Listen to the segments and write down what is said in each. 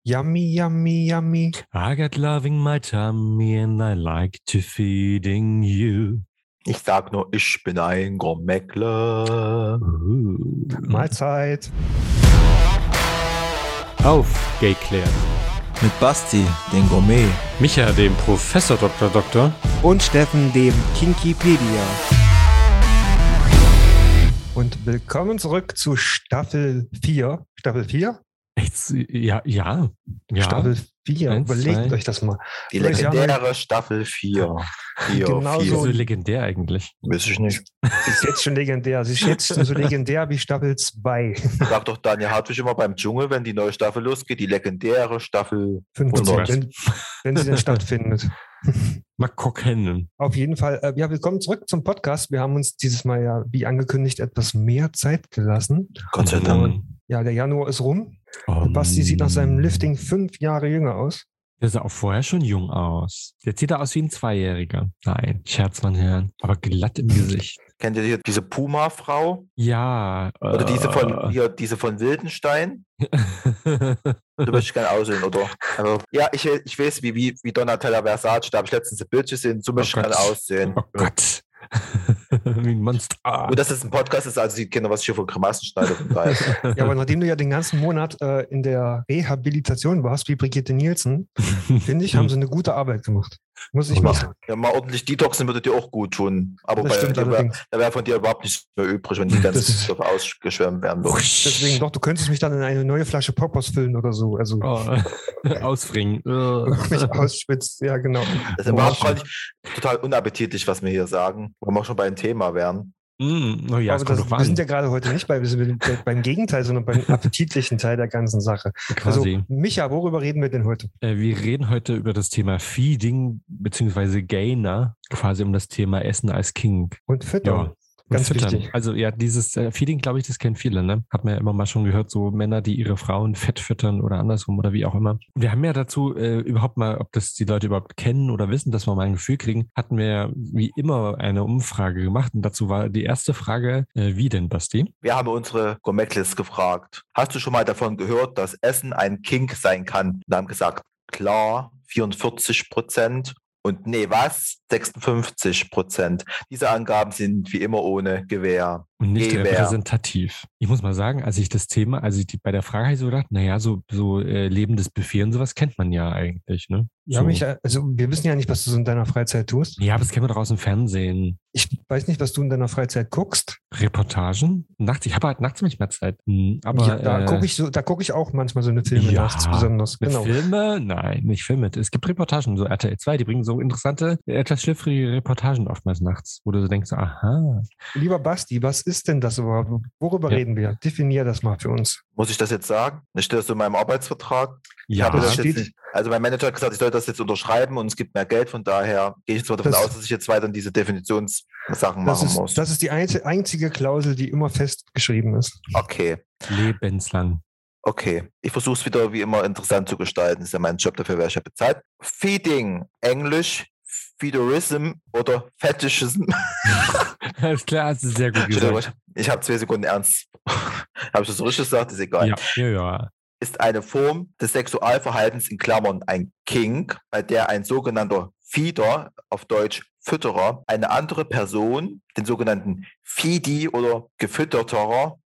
Yummy, yummy, yummy. I got love in my tummy and I like to feeding you. Ich sag nur, ich bin ein Gourmetler. Mahlzeit. Aufgeklärt. Mit Basti, den Gourmet. Micha, dem Professor Dr. Und Steffen, dem Kinkipedia. Und willkommen zurück zu Staffel 4. Staffel 4? Echt? Ja. Staffel 4. Eins, Überlegt zwei. euch das mal. Die legendäre Staffel 4. Genau Wie so. so legendär eigentlich. Weiß ich nicht. Sie ist jetzt schon legendär. Sie ist jetzt schon so legendär wie Staffel 2. Sagt doch Daniel Hartwig immer beim Dschungel, wenn die neue Staffel losgeht, die legendäre Staffel 500, 100. wenn sie denn stattfindet. Mal gucken. Auf jeden Fall. Ja, willkommen zurück zum Podcast. Wir haben uns dieses Mal ja, wie angekündigt, etwas mehr Zeit gelassen. Gott sei Dank. Ja, der Januar ist rum. Basti sieht nach seinem Lifting 5 Jahre jünger aus. Der sah auch vorher schon jung aus. Jetzt sieht er aus wie ein Zweijähriger. Nein, Scherz man hören. Aber glatt im Gesicht. Kennt ihr hier diese Puma-Frau? Ja. Oder diese von Wildenstein? Du möchte ich gerne aussehen, oder? Also, ja, ich weiß, wie Donatella Versace, da habe ich letztens ein Bild gesehen, so möchte ich gerne aussehen. Oh Gott. Wie ein Monster. Nur, dass es ein Podcast ist, also sieht keiner, was ich hier für Grimassen schneide. Von daher. Ja, aber nachdem du ja den ganzen Monat in der Rehabilitation warst, wie Brigitte Nielsen, finde ich, haben sie eine gute Arbeit gemacht. Muss ich mal sagen. Ja, mal ordentlich Detoxen würde dir auch gut tun. Aber Das stimmt allerdings. da wäre von dir überhaupt nichts mehr übrig, wenn die ganzen Stoffe ausgeschwemmt werden würden. Deswegen doch, du könntest mich dann in eine neue Flasche Poppers füllen oder so. Also Ausfringen. mich ausspitzt, ja genau. Das ist überhaupt gar nicht total unappetitlich, was wir hier sagen, wo wir auch schon beim Thema wären. Oh ja, Aber wir sind ja gerade heute nicht beim Gegenteil, sondern beim appetitlichen Teil der ganzen Sache. Quasi. Also, Micha, worüber reden wir denn heute? Wir reden heute über das Thema Feeding bzw. Gainer, quasi um das Thema Essen als King. Und Füttern. Ja. Ganz Füttern. wichtig. Also ja, dieses Feeding, glaube ich, das kennen viele, ne? Hat man ja immer mal schon gehört, so Männer, die ihre Frauen fett füttern oder andersrum oder wie auch immer. Wir haben ja dazu überhaupt mal, ob das die Leute überhaupt kennen oder wissen, dass wir mal ein Gefühl kriegen, hatten wir wie immer eine Umfrage gemacht und dazu war die erste Frage, wie denn, Basti? Wir haben unsere Gourmetlis gefragt. Hast du schon mal davon gehört, dass Essen ein Kink sein kann? Wir haben gesagt, klar, 44%. Und nee, was? 56%. Diese Angaben sind wie immer ohne Gewähr. Und nicht repräsentativ. Ich muss mal sagen, als ich bei der Frage habe ich so gedacht, naja, so lebendes Buffet und sowas kennt man ja eigentlich, ne? Ja, So. Micha, also wir wissen ja nicht, was du so in deiner Freizeit tust. Ja, aber das kennen wir doch aus dem Fernsehen. Ich weiß nicht, was du in deiner Freizeit guckst. Reportagen? Nachts, ich habe halt nachts manchmal Zeit. Aber Ja, da gucke ich auch manchmal so eine Filme nachts besonders. Mit Genau. Filme? Nein, nicht Filme. Es gibt Reportagen, so RTL 2, die bringen so interessante, etwas schlüpfrige Reportagen oftmals nachts, wo du so denkst, aha. Lieber Basti, was ist denn das überhaupt? Worüber reden wir? Definier das mal für uns. Muss ich das jetzt sagen? Nicht das in meinem Arbeitsvertrag? Ich Ja, habe das steht- jetzt nicht. Also mein Manager hat gesagt, ich soll das jetzt unterschreiben und es gibt mehr Geld. Von daher gehe ich jetzt mal davon aus, dass ich jetzt weiter diese Definitionssachen machen muss. Das ist die einzige Klausel, die immer festgeschrieben ist. Okay. lebenslang. Okay, ich versuche es wieder wie immer interessant zu gestalten. Das ist ja mein Job, dafür werde ich ja bezahlt. Feeding, Englisch, Feederism oder Fetishism. Alles klar, hast du sehr gut gesagt. Ich habe 2 Sekunden ernst. Habe ich das so richtig gesagt? Ist egal. Ja. Ist eine Form des Sexualverhaltens in Klammern ein Kink, bei der ein sogenannter Feeder, auf Deutsch Fütterer, eine andere Person, den sogenannten Feedi oder Gefütterter,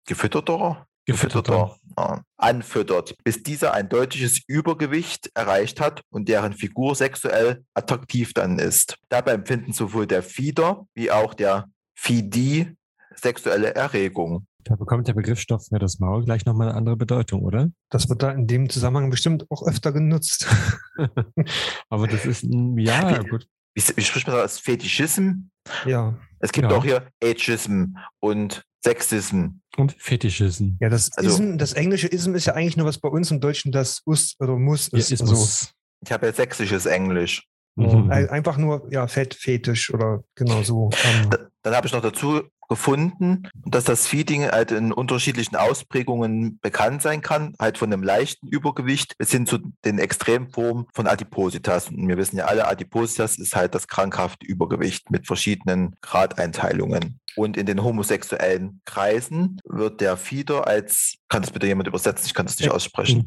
anfüttert, bis dieser ein deutliches Übergewicht erreicht hat und deren Figur sexuell attraktiv dann ist. Dabei empfinden sowohl der Feeder wie auch der Feedi sexuelle Erregung. Da bekommt der Begriffsstoff für das Maul gleich nochmal eine andere Bedeutung, oder? Das wird da in dem Zusammenhang bestimmt auch öfter genutzt. Aber das ist, gut. Wie spricht man das? Fetischism? Ja. Es gibt Ja. auch hier Ageism und Sexism. Und Fetischism. Ja, das Also- Ism, das englische Ism ist ja eigentlich nur, was bei uns im Deutschen das Us oder Muss Ja, ist. Ismus. Ich habe ja sächsisches Englisch. Einfach nur, ja, Fettfetisch oder genau so. Dann habe ich noch dazu gefunden, dass das Feeding halt in unterschiedlichen Ausprägungen bekannt sein kann, halt von einem leichten Übergewicht bis hin zu den Extremformen von Adipositas. Und wir wissen ja alle, Adipositas ist halt das krankhafte Übergewicht mit verschiedenen Gradeinteilungen. Und in den homosexuellen Kreisen wird der Feeder als, kann das bitte jemand übersetzen? Ich kann das nicht aussprechen.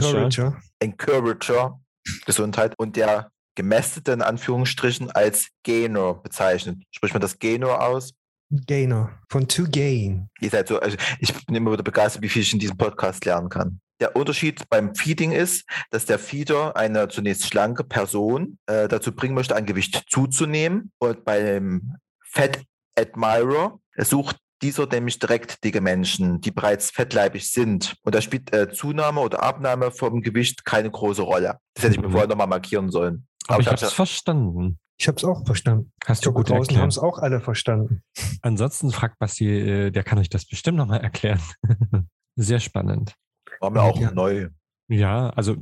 Encourager, Gesundheit, und der Gemästete in Anführungsstrichen als Gainer bezeichnet. Spricht man das Gainer aus? Gainer, von to gain. Ihr seid so, also ich bin immer wieder begeistert, wie viel ich in diesem Podcast lernen kann. Der Unterschied beim Feeding ist, dass der Feeder eine zunächst schlanke Person dazu bringen möchte, an Gewicht zuzunehmen. Und beim Fat Admirer sucht dieser nämlich direkt dicke Menschen, die bereits fettleibig sind. Und da spielt Zunahme oder Abnahme vom Gewicht keine große Rolle. Das hätte ich mir vorher nochmal markieren sollen. Aber ich habe es verstanden. Ich habe es auch verstanden. Hast du gut draußen erklärt. haben es auch alle verstanden. Ansonsten fragt Basti, der kann euch das bestimmt nochmal erklären. Sehr spannend. War mir auch neu. Ja, also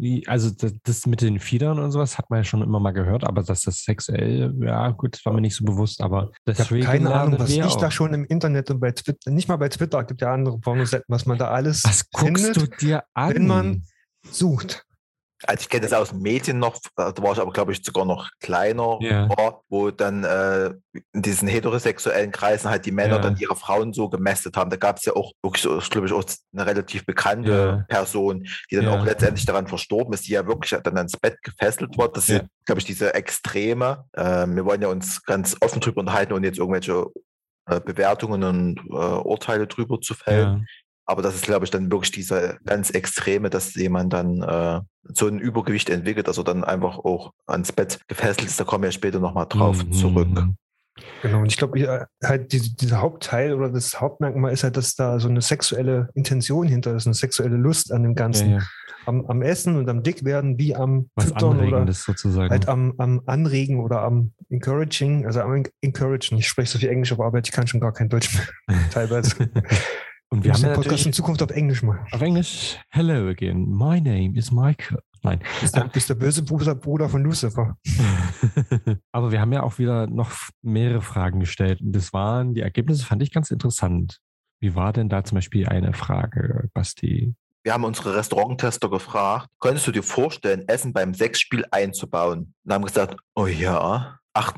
das mit den Fiedern und sowas hat man ja schon immer mal gehört, aber dass das sexuell, ja gut, war mir nicht so bewusst, aber ich habe keine Ahnung, was ich da schon im Internet und bei Twitter, nicht mal bei Twitter, gibt ja andere Pornoseiten, was man da alles was guckst findet, du dir an? wenn man sucht. Also ich kenne das aus den Medien noch, da war ich aber, glaube ich, sogar noch kleiner, wo dann in diesen heterosexuellen Kreisen halt die Männer dann ihre Frauen so gemästet haben. Da gab es ja auch wirklich, glaube ich, auch eine relativ bekannte Person, die dann auch letztendlich daran verstorben ist, die ja wirklich dann ans Bett gefesselt wurde. Das sind, glaube ich, diese Extreme. Wir wollen ja uns ganz offen drüber unterhalten und jetzt irgendwelche Bewertungen und Urteile drüber zu fällen. Ja. Aber das ist, glaube ich, dann wirklich diese ganz Extreme, dass jemand dann so ein Übergewicht entwickelt, dass er dann einfach auch ans Bett gefesselt ist. Da kommen wir später nochmal drauf zurück. Genau, und ich glaube, halt dieser Hauptteil oder das Hauptmerkmal ist halt, dass da so eine sexuelle Intention hinter ist, eine sexuelle Lust an dem Ganzen. Ja. Am Essen und am Dickwerden, wie am Füttern oder sozusagen. Halt am Anregen oder am Encouraging, also am Encouragen. Ich spreche so viel Englisch auf Arbeit, ich kann schon gar kein Deutsch mehr, teilweise. Und wir haben den Podcast in Zukunft auf Englisch machen. Auf Englisch, hello again, my name is Michael. Nein. Du bist der böse Bruder von Lucifer. Aber wir haben ja auch wieder noch mehrere Fragen gestellt. Und die Ergebnisse fand ich ganz interessant. Wie war denn da zum Beispiel eine Frage, Basti? Wir haben unsere Restauranttester gefragt, könntest du dir vorstellen, Essen beim Sexspiel einzubauen? Und haben gesagt, oh ja,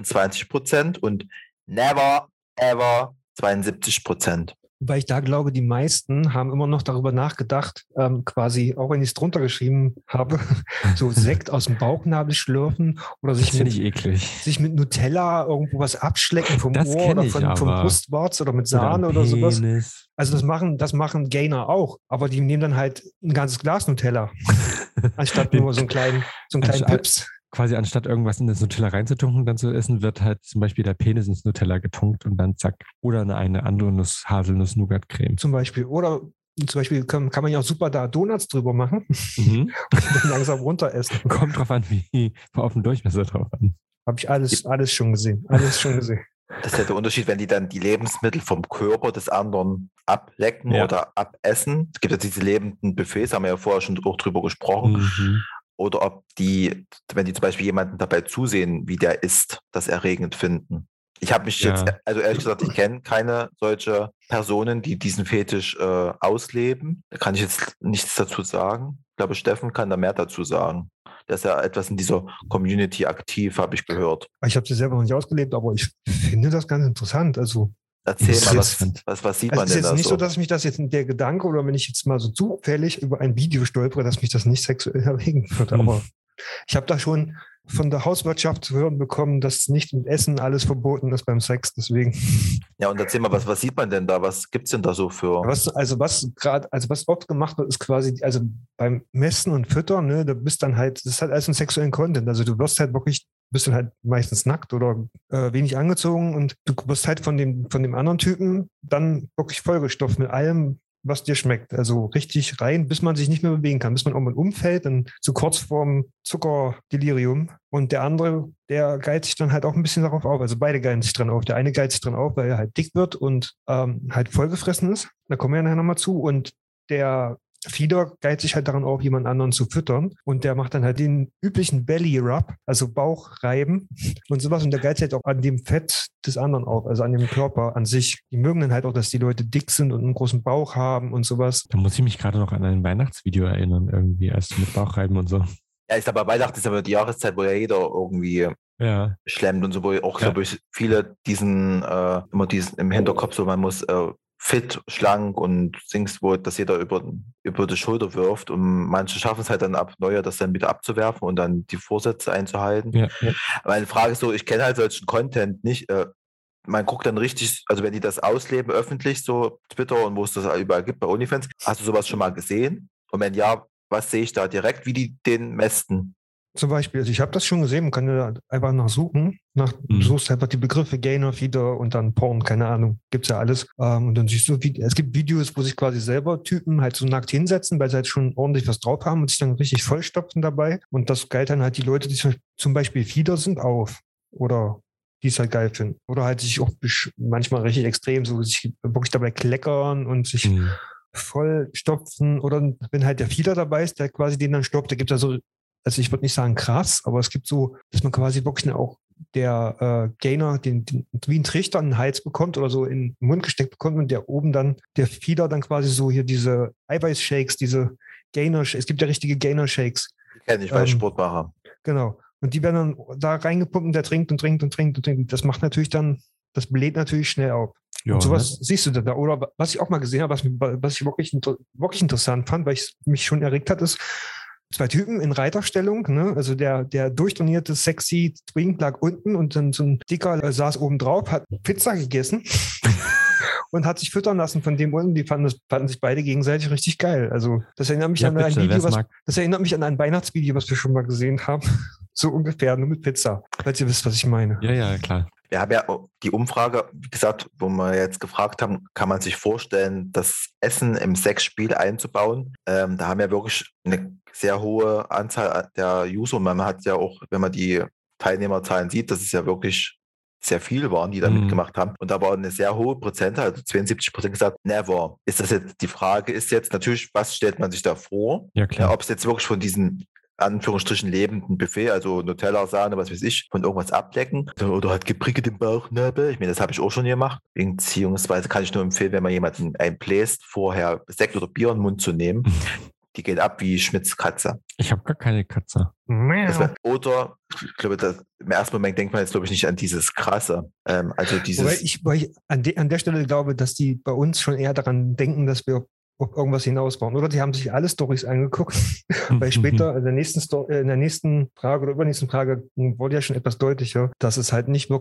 28% und never, ever 72%. Weil ich da glaube, die meisten haben immer noch darüber nachgedacht, quasi, auch wenn ich es drunter geschrieben habe, so Sekt aus dem Bauchnabel schlürfen oder sich mit Nutella irgendwo was abschlecken vom Ohr oder vom Brustwarz oder mit Sahne oder sowas. Also das machen Gainer auch, aber die nehmen dann halt ein ganzes Glas Nutella, anstatt nur so einen kleinen Pips. Quasi anstatt irgendwas in das Nutella reinzutunken und dann zu essen, wird halt zum Beispiel der Penis ins Nutella getunkt und dann zack. Oder eine andere Haselnuss-Nougat-Creme. Zum Beispiel. Oder zum Beispiel kann man ja auch super da Donuts drüber machen und dann langsam runter essen. Kommt drauf an, wie auf dem Durchmesser drauf an. Habe ich alles schon gesehen. Alles schon gesehen. Das ist ja der Unterschied, wenn die dann die Lebensmittel vom Körper des anderen ablecken oder abessen. Es gibt ja diese lebenden Buffets, haben wir ja vorher schon auch drüber gesprochen. Oder ob wenn die zum Beispiel jemanden dabei zusehen, wie der isst, das erregend finden. Ich habe mich jetzt, also ehrlich gesagt, ich kenne keine solche Personen, die diesen Fetisch ausleben. Da kann ich jetzt nichts dazu sagen. Ich glaube, Steffen kann da mehr dazu sagen. Der ist ja etwas in dieser Community aktiv, habe ich gehört. Ich habe sie selber noch nicht ausgelebt, aber ich finde das ganz interessant. Also erzähl mal, was sieht man denn da so? Es ist jetzt nicht so, dass mich das jetzt der Gedanke oder wenn ich jetzt mal so zufällig über ein Video stolpere, dass mich das nicht sexuell erregen würde. Aber ich habe da schon von der Hauswirtschaft zu hören bekommen, dass nicht mit Essen alles verboten ist beim Sex, deswegen. Ja, und erzähl mal, was sieht man denn da? Was gibt es denn da so für? Was oft gemacht wird, ist quasi, also beim Messen und Füttern, ne, da bist dann halt, das ist halt alles ein sexuellen Content. Also du wirst halt wirklich, bist dann halt meistens nackt oder wenig angezogen und du wirst halt von dem anderen Typen dann wirklich vollgestopft mit allem, was dir schmeckt. Also richtig rein, bis man sich nicht mehr bewegen kann, bis man irgendwann umfällt, dann so kurz vorm Zuckerdelirium. Und der andere, der geilt sich dann halt auch ein bisschen darauf auf. Also beide geilen sich dran auf. Der eine geilt sich dran auf, weil er halt dick wird und halt vollgefressen ist. Da kommen wir ja nachher nochmal zu. Und der Fieder geilt sich halt daran auf, jemand anderen zu füttern. Und der macht dann halt den üblichen Belly-Rub, also Bauchreiben und sowas. Und der geilt sich halt auch an dem Fett des anderen auf, also an dem Körper an sich. Die mögen dann halt auch, dass die Leute dick sind und einen großen Bauch haben und sowas. Da muss ich mich gerade noch an ein Weihnachtsvideo erinnern, irgendwie, als mit Bauchreiben und so. Ja, ich glaube, bei Weihnachten ist aber die Jahreszeit, wo ja jeder irgendwie schlemmt und so, wo auch, glaube ich, viele immer diesen im Hinterkopf so, man muss fit, schlank und Dings, wo das jeder über die Schulter wirft, und manche schaffen es halt dann ab Neujahr, das dann wieder abzuwerfen und dann die Vorsätze einzuhalten. Ja. Meine Frage ist so, ich kenne halt solchen Content nicht, man guckt dann richtig, also wenn die das ausleben öffentlich, so Twitter und wo es das überall gibt bei OnlyFans, hast du sowas schon mal gesehen? Und wenn ja, was sehe ich da direkt, wie die den mästen? Zum Beispiel, also ich habe das schon gesehen, man kann ja einfach nachsuchen. Du suchst einfach die Begriffe Gainer, Feeder und dann Porn, keine Ahnung, gibt's ja alles. Und dann siehst du, es gibt Videos, wo sich quasi selber Typen halt so nackt hinsetzen, weil sie halt schon ordentlich was drauf haben und sich dann richtig vollstopfen dabei. Und das geilt dann halt die Leute, die zum Beispiel Feeder sind, auf. Oder die es halt geil finden. Oder halt sich auch manchmal richtig extrem so sich wirklich dabei kleckern und sich voll stopfen. Oder wenn halt der Feeder dabei ist, der quasi den dann stoppt, da gibt es ja so, also ich würde nicht sagen krass, aber es gibt so, dass man quasi wirklich auch der Gainer den wie ein Trichter in den Hals bekommt oder so in den Mund gesteckt bekommt und der oben dann, der Feeder dann quasi so hier diese Eiweißshakes, diese Gainer, es gibt ja richtige Gainer-Shakes. Die kenne ich, weil ich Sport mache. Genau. Und die werden dann da reingepumpt und der trinkt und trinkt und trinkt und trinkt. Das macht natürlich dann, das bläht natürlich schnell auf. Ja, und sowas siehst du da. Oder was ich auch mal gesehen habe, was ich wirklich interessant fand, weil es mich schon erregt hat, ist, 2 Typen in Reiterstellung, ne? Also der durchtrainierte, sexy Twink lag unten und dann so ein Dicker saß oben drauf, hat Pizza gegessen und hat sich füttern lassen von dem unten. Die fanden sich beide gegenseitig richtig geil. Also das erinnert mich an ein Video, das erinnert mich an ein Weihnachtsvideo, was wir schon mal gesehen haben. So ungefähr, nur mit Pizza. Falls ihr wisst, was ich meine. Ja, klar. Wir haben ja die Umfrage, wie gesagt, wo wir jetzt gefragt haben, kann man sich vorstellen, das Essen im Sexspiel einzubauen? Da haben wir wirklich eine sehr hohe Anzahl der User. Und man hat ja auch, wenn man die Teilnehmerzahlen sieht, dass es ja wirklich sehr viel waren, die da mitgemacht haben. Und da war eine sehr hohe Prozentzahl, also 72% gesagt, never. Ist das jetzt, die Frage ist jetzt natürlich, was stellt man sich da vor? Ja, klar. Ob es jetzt wirklich von diesen Anführungsstrichen lebenden Buffet, also Nutella, Sahne, was weiß ich, von irgendwas ablecken. Oder halt geprickelt im Bauchnabel. Ich meine, das habe ich auch schon gemacht. Beziehungsweise kann ich nur empfehlen, wenn man jemanden einbläst, vorher Sekt oder Bier in den Mund zu nehmen. Die geht ab wie Schmidts Katze. Ich habe gar keine Katze. Oder, ich glaube, im ersten Moment denkt man jetzt, glaube ich, nicht an dieses Krasse. Also dieses. Weil ich an der Stelle glaube, dass die bei uns schon eher daran denken, dass wir auf irgendwas hinausbauen. Oder die haben sich alle Storys angeguckt, weil später in der nächsten Frage oder übernächsten Frage wurde ja schon etwas deutlicher, dass es halt nicht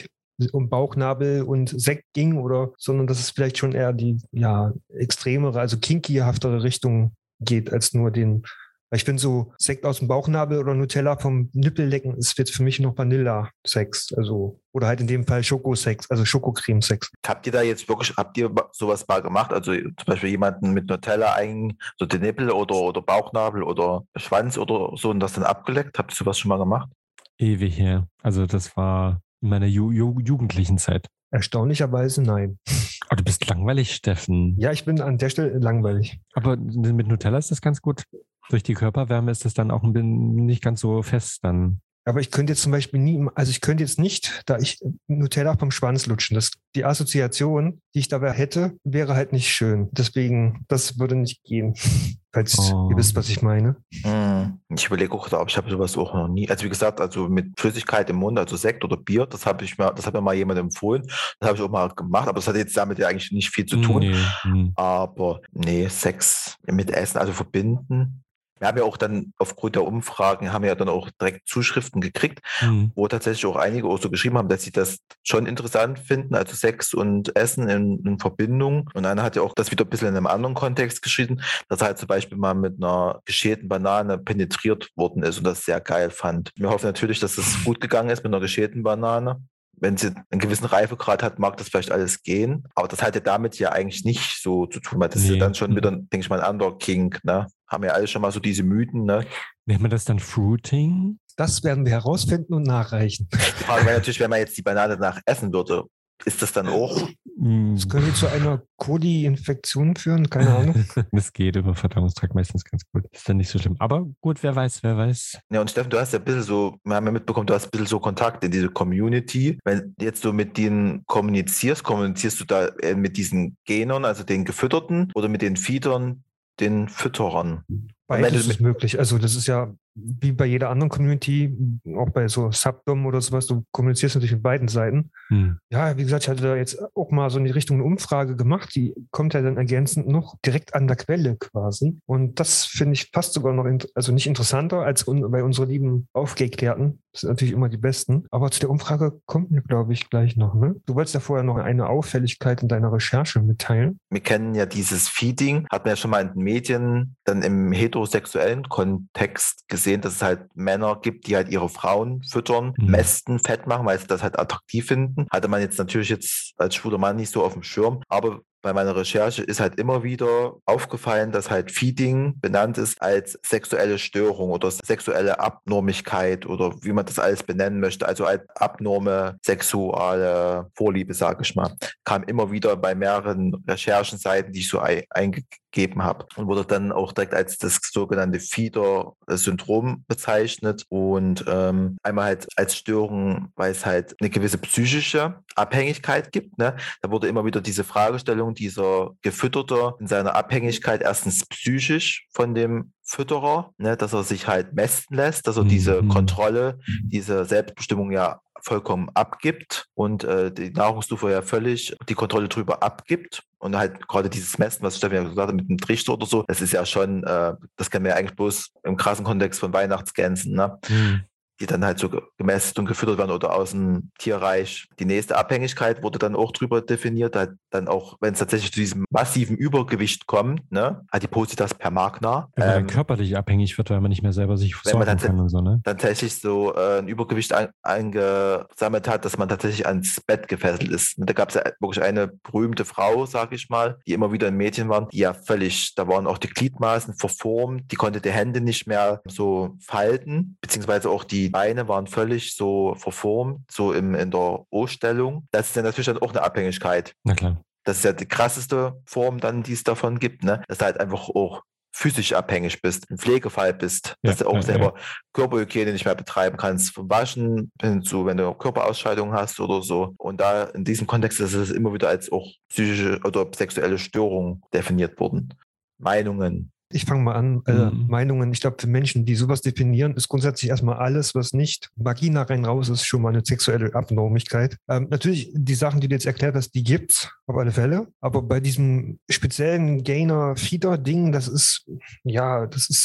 um Bauchnabel und Sekt ging, sondern dass es vielleicht schon eher die extremere, also kinkyhaftere Richtung geht, als nur weil ich finde so Sekt aus dem Bauchnabel oder Nutella vom Nippel lecken ist jetzt für mich noch Vanilla-Sex, also oder halt in dem Fall Schokosex, also Schokocreme-Sex. Habt ihr sowas mal gemacht? Also zum Beispiel jemanden mit Nutella so den Nippel oder Bauchnabel oder Schwanz oder so und das dann abgeleckt? Habt ihr sowas schon mal gemacht? Ewig her. Also das war in meiner jugendlichen Zeit. Erstaunlicherweise nein. Oh, du bist langweilig, Steffen. Ja, ich bin an der Stelle langweilig. Aber mit Nutella ist das ganz gut. Durch die Körperwärme ist das dann auch nicht ganz so fest dann. Aber ich könnte jetzt zum Beispiel nicht, da ich Nutella vom Schwanz lutschen. Die Assoziation, die ich dabei hätte, wäre halt nicht schön. Deswegen, das würde nicht gehen. Falls ihr wisst, was ich meine. Ich überlege auch, aber ich habe sowas auch noch nie. Also wie gesagt, also mit Flüssigkeit im Mund, also Sekt oder Bier, das hat mir mal jemand empfohlen. Das habe ich auch mal gemacht, aber das hat jetzt damit ja eigentlich nicht viel zu tun. Nee. Aber Sex mit Essen, also verbinden. Wir haben ja auch dann aufgrund der Umfragen haben wir ja dann auch direkt Zuschriften gekriegt, wo tatsächlich auch einige auch so geschrieben haben, dass sie das schon interessant finden, also Sex und Essen in Verbindung. Und einer hat ja auch das wieder ein bisschen in einem anderen Kontext geschrieben, dass er halt zum Beispiel mal mit einer geschälten Banane penetriert worden ist und das sehr geil fand. Wir hoffen natürlich, dass es gut gegangen ist mit einer geschälten Banane. Wenn sie einen gewissen Reifegrad hat, mag das vielleicht alles gehen. Aber das hat ja damit ja eigentlich nicht so zu tun, weil das ist ja dann schon wieder, denke ich mal, ein anderer Kink, ne? Haben ja alle schon mal so diese Mythen, ne? Nennt man das dann Fruiting? Das werden wir herausfinden und nachreichen. Die Frage wäre natürlich, wenn man jetzt die Banane nach essen würde, Ist das dann auch? Das könnte zu einer Coli-Infektion führen, keine Ahnung. Das geht über Verdauungstrakt meistens ganz gut. Ist dann nicht so schlimm. Aber gut, wer weiß. Ja, und Steffen, du hast ja ein bisschen so, wir haben ja mitbekommen, du hast ein bisschen so Kontakt in diese Community. Wenn jetzt du mit denen kommunizierst du da mit diesen Genern, also den Gefütterten, oder mit den Feedern, den Fütterern? Beides ist möglich. Also das ist ja wie bei jeder anderen Community, auch bei so Subdom oder sowas, du kommunizierst natürlich mit beiden Seiten. Ja, wie gesagt, ich hatte da jetzt auch mal so in die Richtung eine Umfrage gemacht, die kommt ja dann ergänzend noch direkt an der Quelle quasi. Und das finde ich fast sogar noch, also nicht interessanter als bei unseren lieben Aufgeklärten. Das sind natürlich immer die Besten. Aber zu der Umfrage kommt mir, glaube ich, gleich noch. Ne? Du wolltest ja vorher noch eine Auffälligkeit in deiner Recherche mitteilen. Wir kennen ja dieses Feeding, hat man ja schon mal in den Medien dann im heterosexuellen Kontext gesehen, dass es halt Männer gibt, die halt ihre Frauen füttern, mästen, fett machen, weil sie das halt attraktiv finden. Hatte man jetzt natürlich als schwuler Mann nicht so auf dem Schirm, aber bei meiner Recherche ist halt immer wieder aufgefallen, dass halt Feeding benannt ist als sexuelle Störung oder sexuelle Abnormigkeit oder wie man das alles benennen möchte, also als abnorme sexuelle Vorliebe, sage ich mal. Kam immer wieder bei mehreren Recherchenseiten, die ich so eingegeben habe und wurde dann auch direkt als das sogenannte Feeder-Syndrom bezeichnet und einmal halt als Störung, weil es halt eine gewisse psychische Abhängigkeit gibt. Ne? Da wurde immer wieder diese Fragestellung, dieser Gefütterte in seiner Abhängigkeit erstens psychisch von dem Fütterer, ne, dass er sich halt mästen lässt, dass er diese Kontrolle, diese Selbstbestimmung ja vollkommen abgibt und die Nahrungsstufe ja völlig die Kontrolle drüber abgibt und halt gerade dieses Mästen, was Stefan ja gesagt hat, mit dem Trichter oder so, das ist ja schon, das kennen wir ja eigentlich bloß im krassen Kontext von Weihnachtsgänsen, ne? Die dann halt so gemästet und gefüttert werden oder aus dem Tierreich. Die nächste Abhängigkeit wurde dann auch drüber definiert, halt dann auch, wenn es tatsächlich zu diesem massiven Übergewicht kommt, ne, Adipositas per Magna. Wenn man körperlich abhängig wird, weil man nicht mehr selber sich versorgen kann und so, ne? Dann tatsächlich so ein Übergewicht eingesammelt hat, dass man tatsächlich ans Bett gefesselt ist. Und da gab es ja wirklich eine berühmte Frau, sag ich mal, die immer wieder in Medien waren, die ja völlig, da waren auch die Gliedmaßen verformt, die konnte die Hände nicht mehr so falten, beziehungsweise auch die Beine waren völlig so verformt, so in der O-Stellung. Das ist ja natürlich dann auch eine Abhängigkeit. Na klar. Das ist ja die krasseste Form dann, die es davon gibt, ne? Dass du halt einfach auch physisch abhängig bist, ein Pflegefall bist, dass du auch selber Körperhygiene nicht mehr betreiben kannst, vom Waschen hin zu, wenn du Körperausscheidungen hast oder so. Und da in diesem Kontext ist es immer wieder als auch psychische oder sexuelle Störung definiert worden. Meinungen. Ich fange mal an. Meinungen, ich glaube, für Menschen, die sowas definieren, ist grundsätzlich erstmal alles, was nicht Vagina rein raus ist, schon mal eine sexuelle Abnormigkeit. Natürlich, die Sachen, die du jetzt erklärt hast, die gibt's auf alle Fälle. Aber bei diesem speziellen Gainer-Feeder-Ding, es ist ja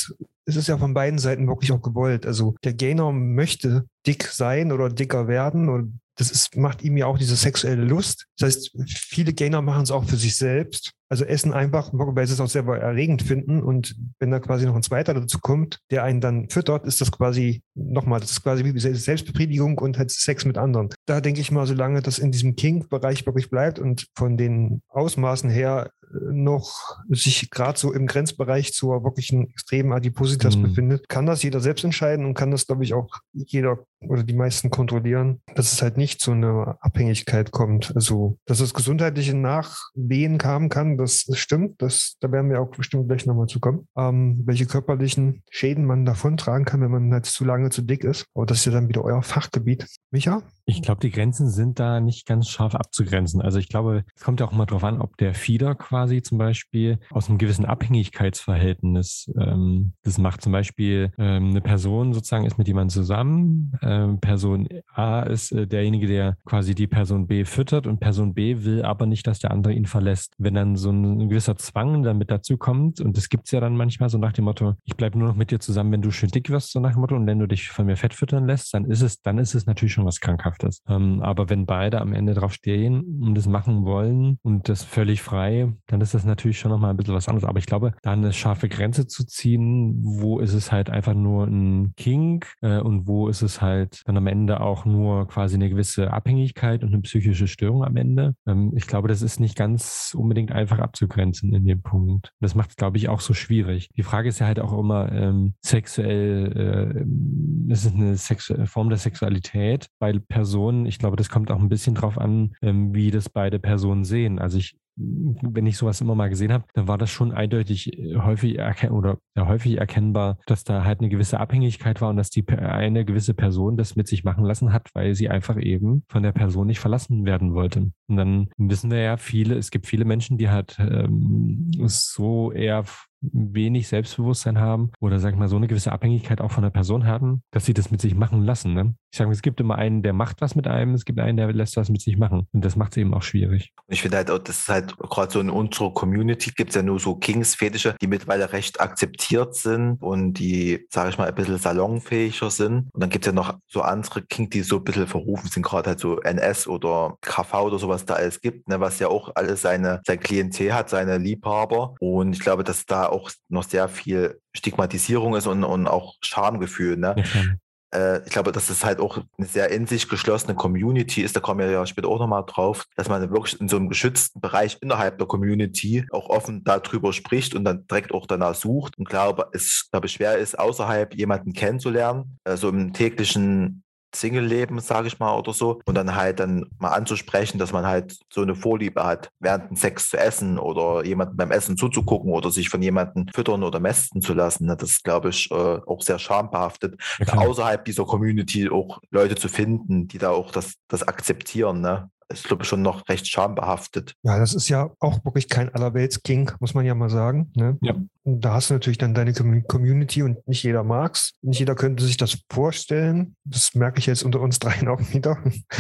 von beiden Seiten wirklich auch gewollt. Also der Gainer möchte dick sein oder dicker werden und macht ihm ja auch diese sexuelle Lust. Das heißt, viele Gainer machen es auch für sich selbst. Also essen einfach, weil sie es auch selber erregend finden. Und wenn da quasi noch ein zweiter dazu kommt, der einen dann füttert, ist das quasi wie Selbstbefriedigung und halt Sex mit anderen. Da denke ich mal, solange das in diesem Kink-Bereich wirklich bleibt und von den Ausmaßen her noch sich gerade so im Grenzbereich zur wirklichen extremen Adipositas befindet, kann das jeder selbst entscheiden und kann das, glaube ich, auch jeder oder die meisten kontrollieren, dass es halt nicht zu einer Abhängigkeit kommt. Also, dass es gesundheitliche Nachwehen haben kann, das stimmt. Da werden wir auch bestimmt gleich nochmal zu kommen. Welche körperlichen Schäden man davontragen kann, wenn man halt zu lange zu dick ist. Aber das ist ja dann wieder euer Fachgebiet. Micha? Ich glaube, die Grenzen sind da nicht ganz scharf abzugrenzen. Also ich glaube, es kommt ja auch immer darauf an, ob der Feeder quasi zum Beispiel aus einem gewissen Abhängigkeitsverhältnis das macht. Zum Beispiel eine Person sozusagen ist mit jemandem zusammen. Person A ist derjenige, der quasi die Person B füttert und Person B will aber nicht, dass der andere ihn verlässt. Wenn dann so ein gewisser Zwang damit dazu kommt, und das gibt es ja dann manchmal so nach dem Motto, ich bleibe nur noch mit dir zusammen, wenn du schön dick wirst, so nach dem Motto, und wenn du dich von mir fett füttern lässt, dann ist es natürlich schon was Krankhaftes. Aber wenn beide am Ende drauf stehen und das machen wollen und das völlig frei, dann ist das natürlich schon nochmal ein bisschen was anderes. Aber ich glaube, da eine scharfe Grenze zu ziehen, wo ist es halt einfach nur ein Kink und wo ist es halt dann am Ende auch nur quasi eine gewisse Abhängigkeit und eine psychische Störung am Ende. Ich glaube, das ist nicht ganz unbedingt einfach abzugrenzen in dem Punkt. Das macht es, glaube ich, auch so schwierig. Die Frage ist ja halt auch immer sexuell, ist es eine Form der Sexualität bei Person, ich glaube, das kommt auch ein bisschen drauf an, wie das beide Personen sehen. Also wenn ich sowas immer mal gesehen habe, dann war das schon eindeutig häufig erkennbar, dass da halt eine gewisse Abhängigkeit war und dass eine gewisse Person das mit sich machen lassen hat, weil sie einfach eben von der Person nicht verlassen werden wollte. Und dann wissen wir ja es gibt viele Menschen, die halt so eher wenig Selbstbewusstsein haben oder sag ich mal so eine gewisse Abhängigkeit auch von der Person haben, dass sie das mit sich machen lassen. Ne? Ich sage, es gibt immer einen, der macht was mit einem, es gibt einen, der lässt was mit sich machen. Und das macht es eben auch schwierig. Ich finde halt auch, das ist halt gerade so in unserer Community gibt es ja nur so Kings-Fetische, die mittlerweile recht akzeptiert sind und die, sage ich mal, ein bisschen salonfähiger sind. Und dann gibt es ja noch so andere Kings, die so ein bisschen verrufen sind, gerade halt so NS oder KV oder sowas da alles gibt, ne, was ja auch alles sein Klientel hat, seine Liebhaber. Und ich glaube, dass da auch noch sehr viel Stigmatisierung ist und auch Schamgefühl. Ne? Ich glaube, dass es halt auch eine sehr in sich geschlossene Community ist, da kommen wir ja später auch nochmal drauf, dass man wirklich in so einem geschützten Bereich innerhalb der Community auch offen darüber spricht und dann direkt auch danach sucht und glaube, es schwer ist, außerhalb jemanden kennenzulernen, so im täglichen Single-Leben, sage ich mal, oder so. Und dann halt dann mal anzusprechen, dass man halt so eine Vorliebe hat, während dem Sex zu essen oder jemanden beim Essen zuzugucken oder sich von jemandem füttern oder mästen zu lassen. Das ist, glaube ich, auch sehr schambehaftet. Okay. Außerhalb dieser Community auch Leute zu finden, die da auch das akzeptieren, ne? Ist, glaube ich, schon noch recht schambehaftet. Ja, das ist ja auch wirklich kein Allerwelts-Kink, muss man ja mal sagen. Ne? Ja. Und da hast du natürlich dann deine Community und nicht jeder mag's. Nicht jeder könnte sich das vorstellen. Das merke ich jetzt unter uns dreien auch wieder.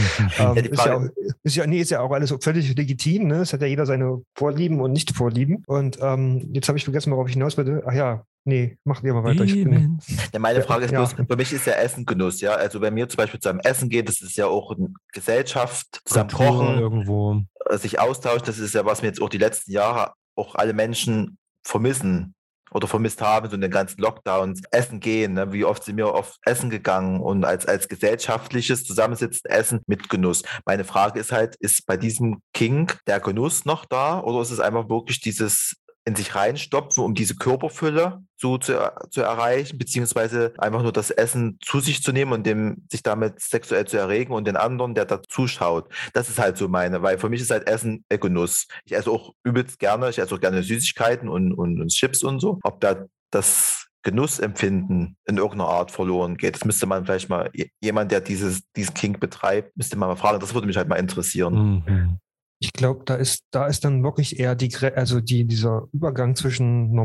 Ist ja auch alles völlig legitim. Ne? Es hat ja jeder seine Vorlieben und Nicht-Vorlieben. Und jetzt habe ich vergessen, worauf ich hinaus wollte. Ach ja, nee, mach dir mal weiter. Meine Frage ist bloß, für mich ist ja Essen Genuss, ja. Also wenn wir zum Beispiel zu einem Essen gehen, das ist ja auch eine Gesellschaft, zusammen kochen, irgendwo sich austauschen, das ist ja, was mir jetzt auch die letzten Jahre auch alle Menschen vermissen oder vermisst haben, so in den ganzen Lockdowns, essen gehen, ne? Wie oft sind wir oft essen gegangen und als gesellschaftliches Zusammensitzen essen mit Genuss. Meine Frage ist halt, ist bei diesem Kink der Genuss noch da oder ist es einfach wirklich dieses in sich reinstopfen, um diese Körperfülle zu erreichen, beziehungsweise einfach nur das Essen zu sich zu nehmen und sich damit sexuell zu erregen und den anderen, der da zuschaut. Das ist halt so weil für mich ist halt Essen Genuss. Ich esse auch übelst gerne, ich esse auch gerne Süßigkeiten und Chips und so. Ob da das Genussempfinden in irgendeiner Art verloren geht, das müsste man vielleicht mal, jemand, der diesen Kink betreibt, müsste man mal fragen. Das würde mich halt mal interessieren. Mhm. Ich glaube, da ist dann wirklich eher dieser Übergang zwischen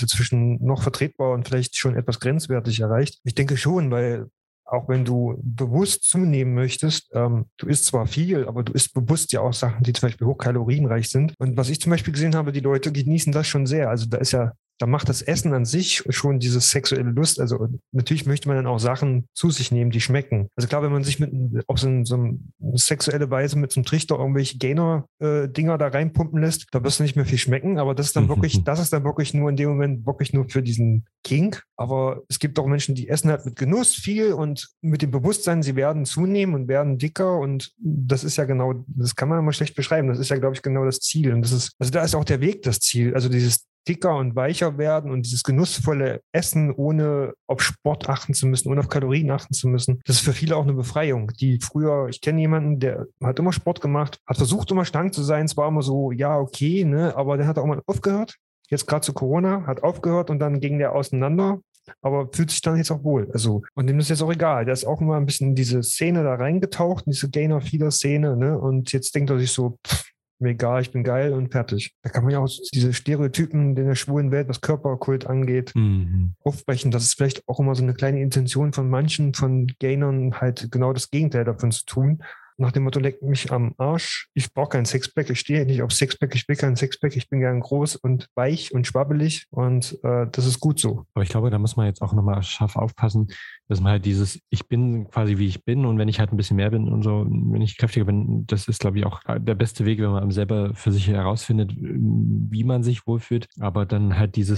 noch vertretbar und vielleicht schon etwas grenzwertig erreicht. Ich denke schon, weil auch wenn du bewusst zunehmen möchtest, du isst zwar viel, aber du isst bewusst ja auch Sachen, die zum Beispiel hochkalorienreich sind. Und was ich zum Beispiel gesehen habe, die Leute genießen das schon sehr. Also da macht das Essen an sich schon diese sexuelle Lust. Also natürlich möchte man dann auch Sachen zu sich nehmen, die schmecken. Also klar, wenn man sich auf so eine sexuelle Weise mit so einem Trichter irgendwelche Gainer-Dinger da reinpumpen lässt, da wirst du nicht mehr viel schmecken. Aber das ist dann wirklich nur in dem Moment wirklich nur für diesen Kink. Aber es gibt auch Menschen, die essen halt mit Genuss viel und mit dem Bewusstsein, sie werden zunehmen und werden dicker. Und das ist ja genau, das kann man immer schlecht beschreiben. Das ist ja, glaube ich, genau das Ziel. Und da ist auch der Weg das Ziel. Also dieses dicker und weicher werden und dieses genussvolle Essen, ohne auf Sport achten zu müssen, ohne auf Kalorien achten zu müssen. Das ist für viele auch eine Befreiung. Ich kenne jemanden, der hat immer Sport gemacht, hat versucht immer schlank zu sein, es war immer so, ja, okay, ne, aber der hat auch mal aufgehört. Jetzt gerade zu Corona, hat aufgehört und dann ging der auseinander. Aber fühlt sich dann jetzt auch wohl. Also, und dem ist jetzt auch egal. Der ist auch immer ein bisschen in diese Szene da reingetaucht, in diese Gainer-Feeder-Szene, ne, und jetzt denkt er sich so, mir egal, ich bin geil und fertig. Da kann man ja auch diese Stereotypen in der schwulen Welt, was Körperkult angeht, aufbrechen. Das ist vielleicht auch immer so eine kleine Intention von manchen, von Gainern, halt genau das Gegenteil davon zu tun. Nach dem Motto, leck mich am Arsch, ich brauche kein Sixpack, ich stehe nicht auf Sixpack, ich will kein Sixpack, ich bin gern groß und weich und schwabbelig und das ist gut so. Aber ich glaube, da muss man jetzt auch nochmal scharf aufpassen, dass man halt ich bin quasi wie ich bin und wenn ich halt ein bisschen mehr bin und so, wenn ich kräftiger bin, das ist, glaube ich, auch der beste Weg, wenn man selber für sich herausfindet, wie man sich wohlfühlt, aber dann halt ich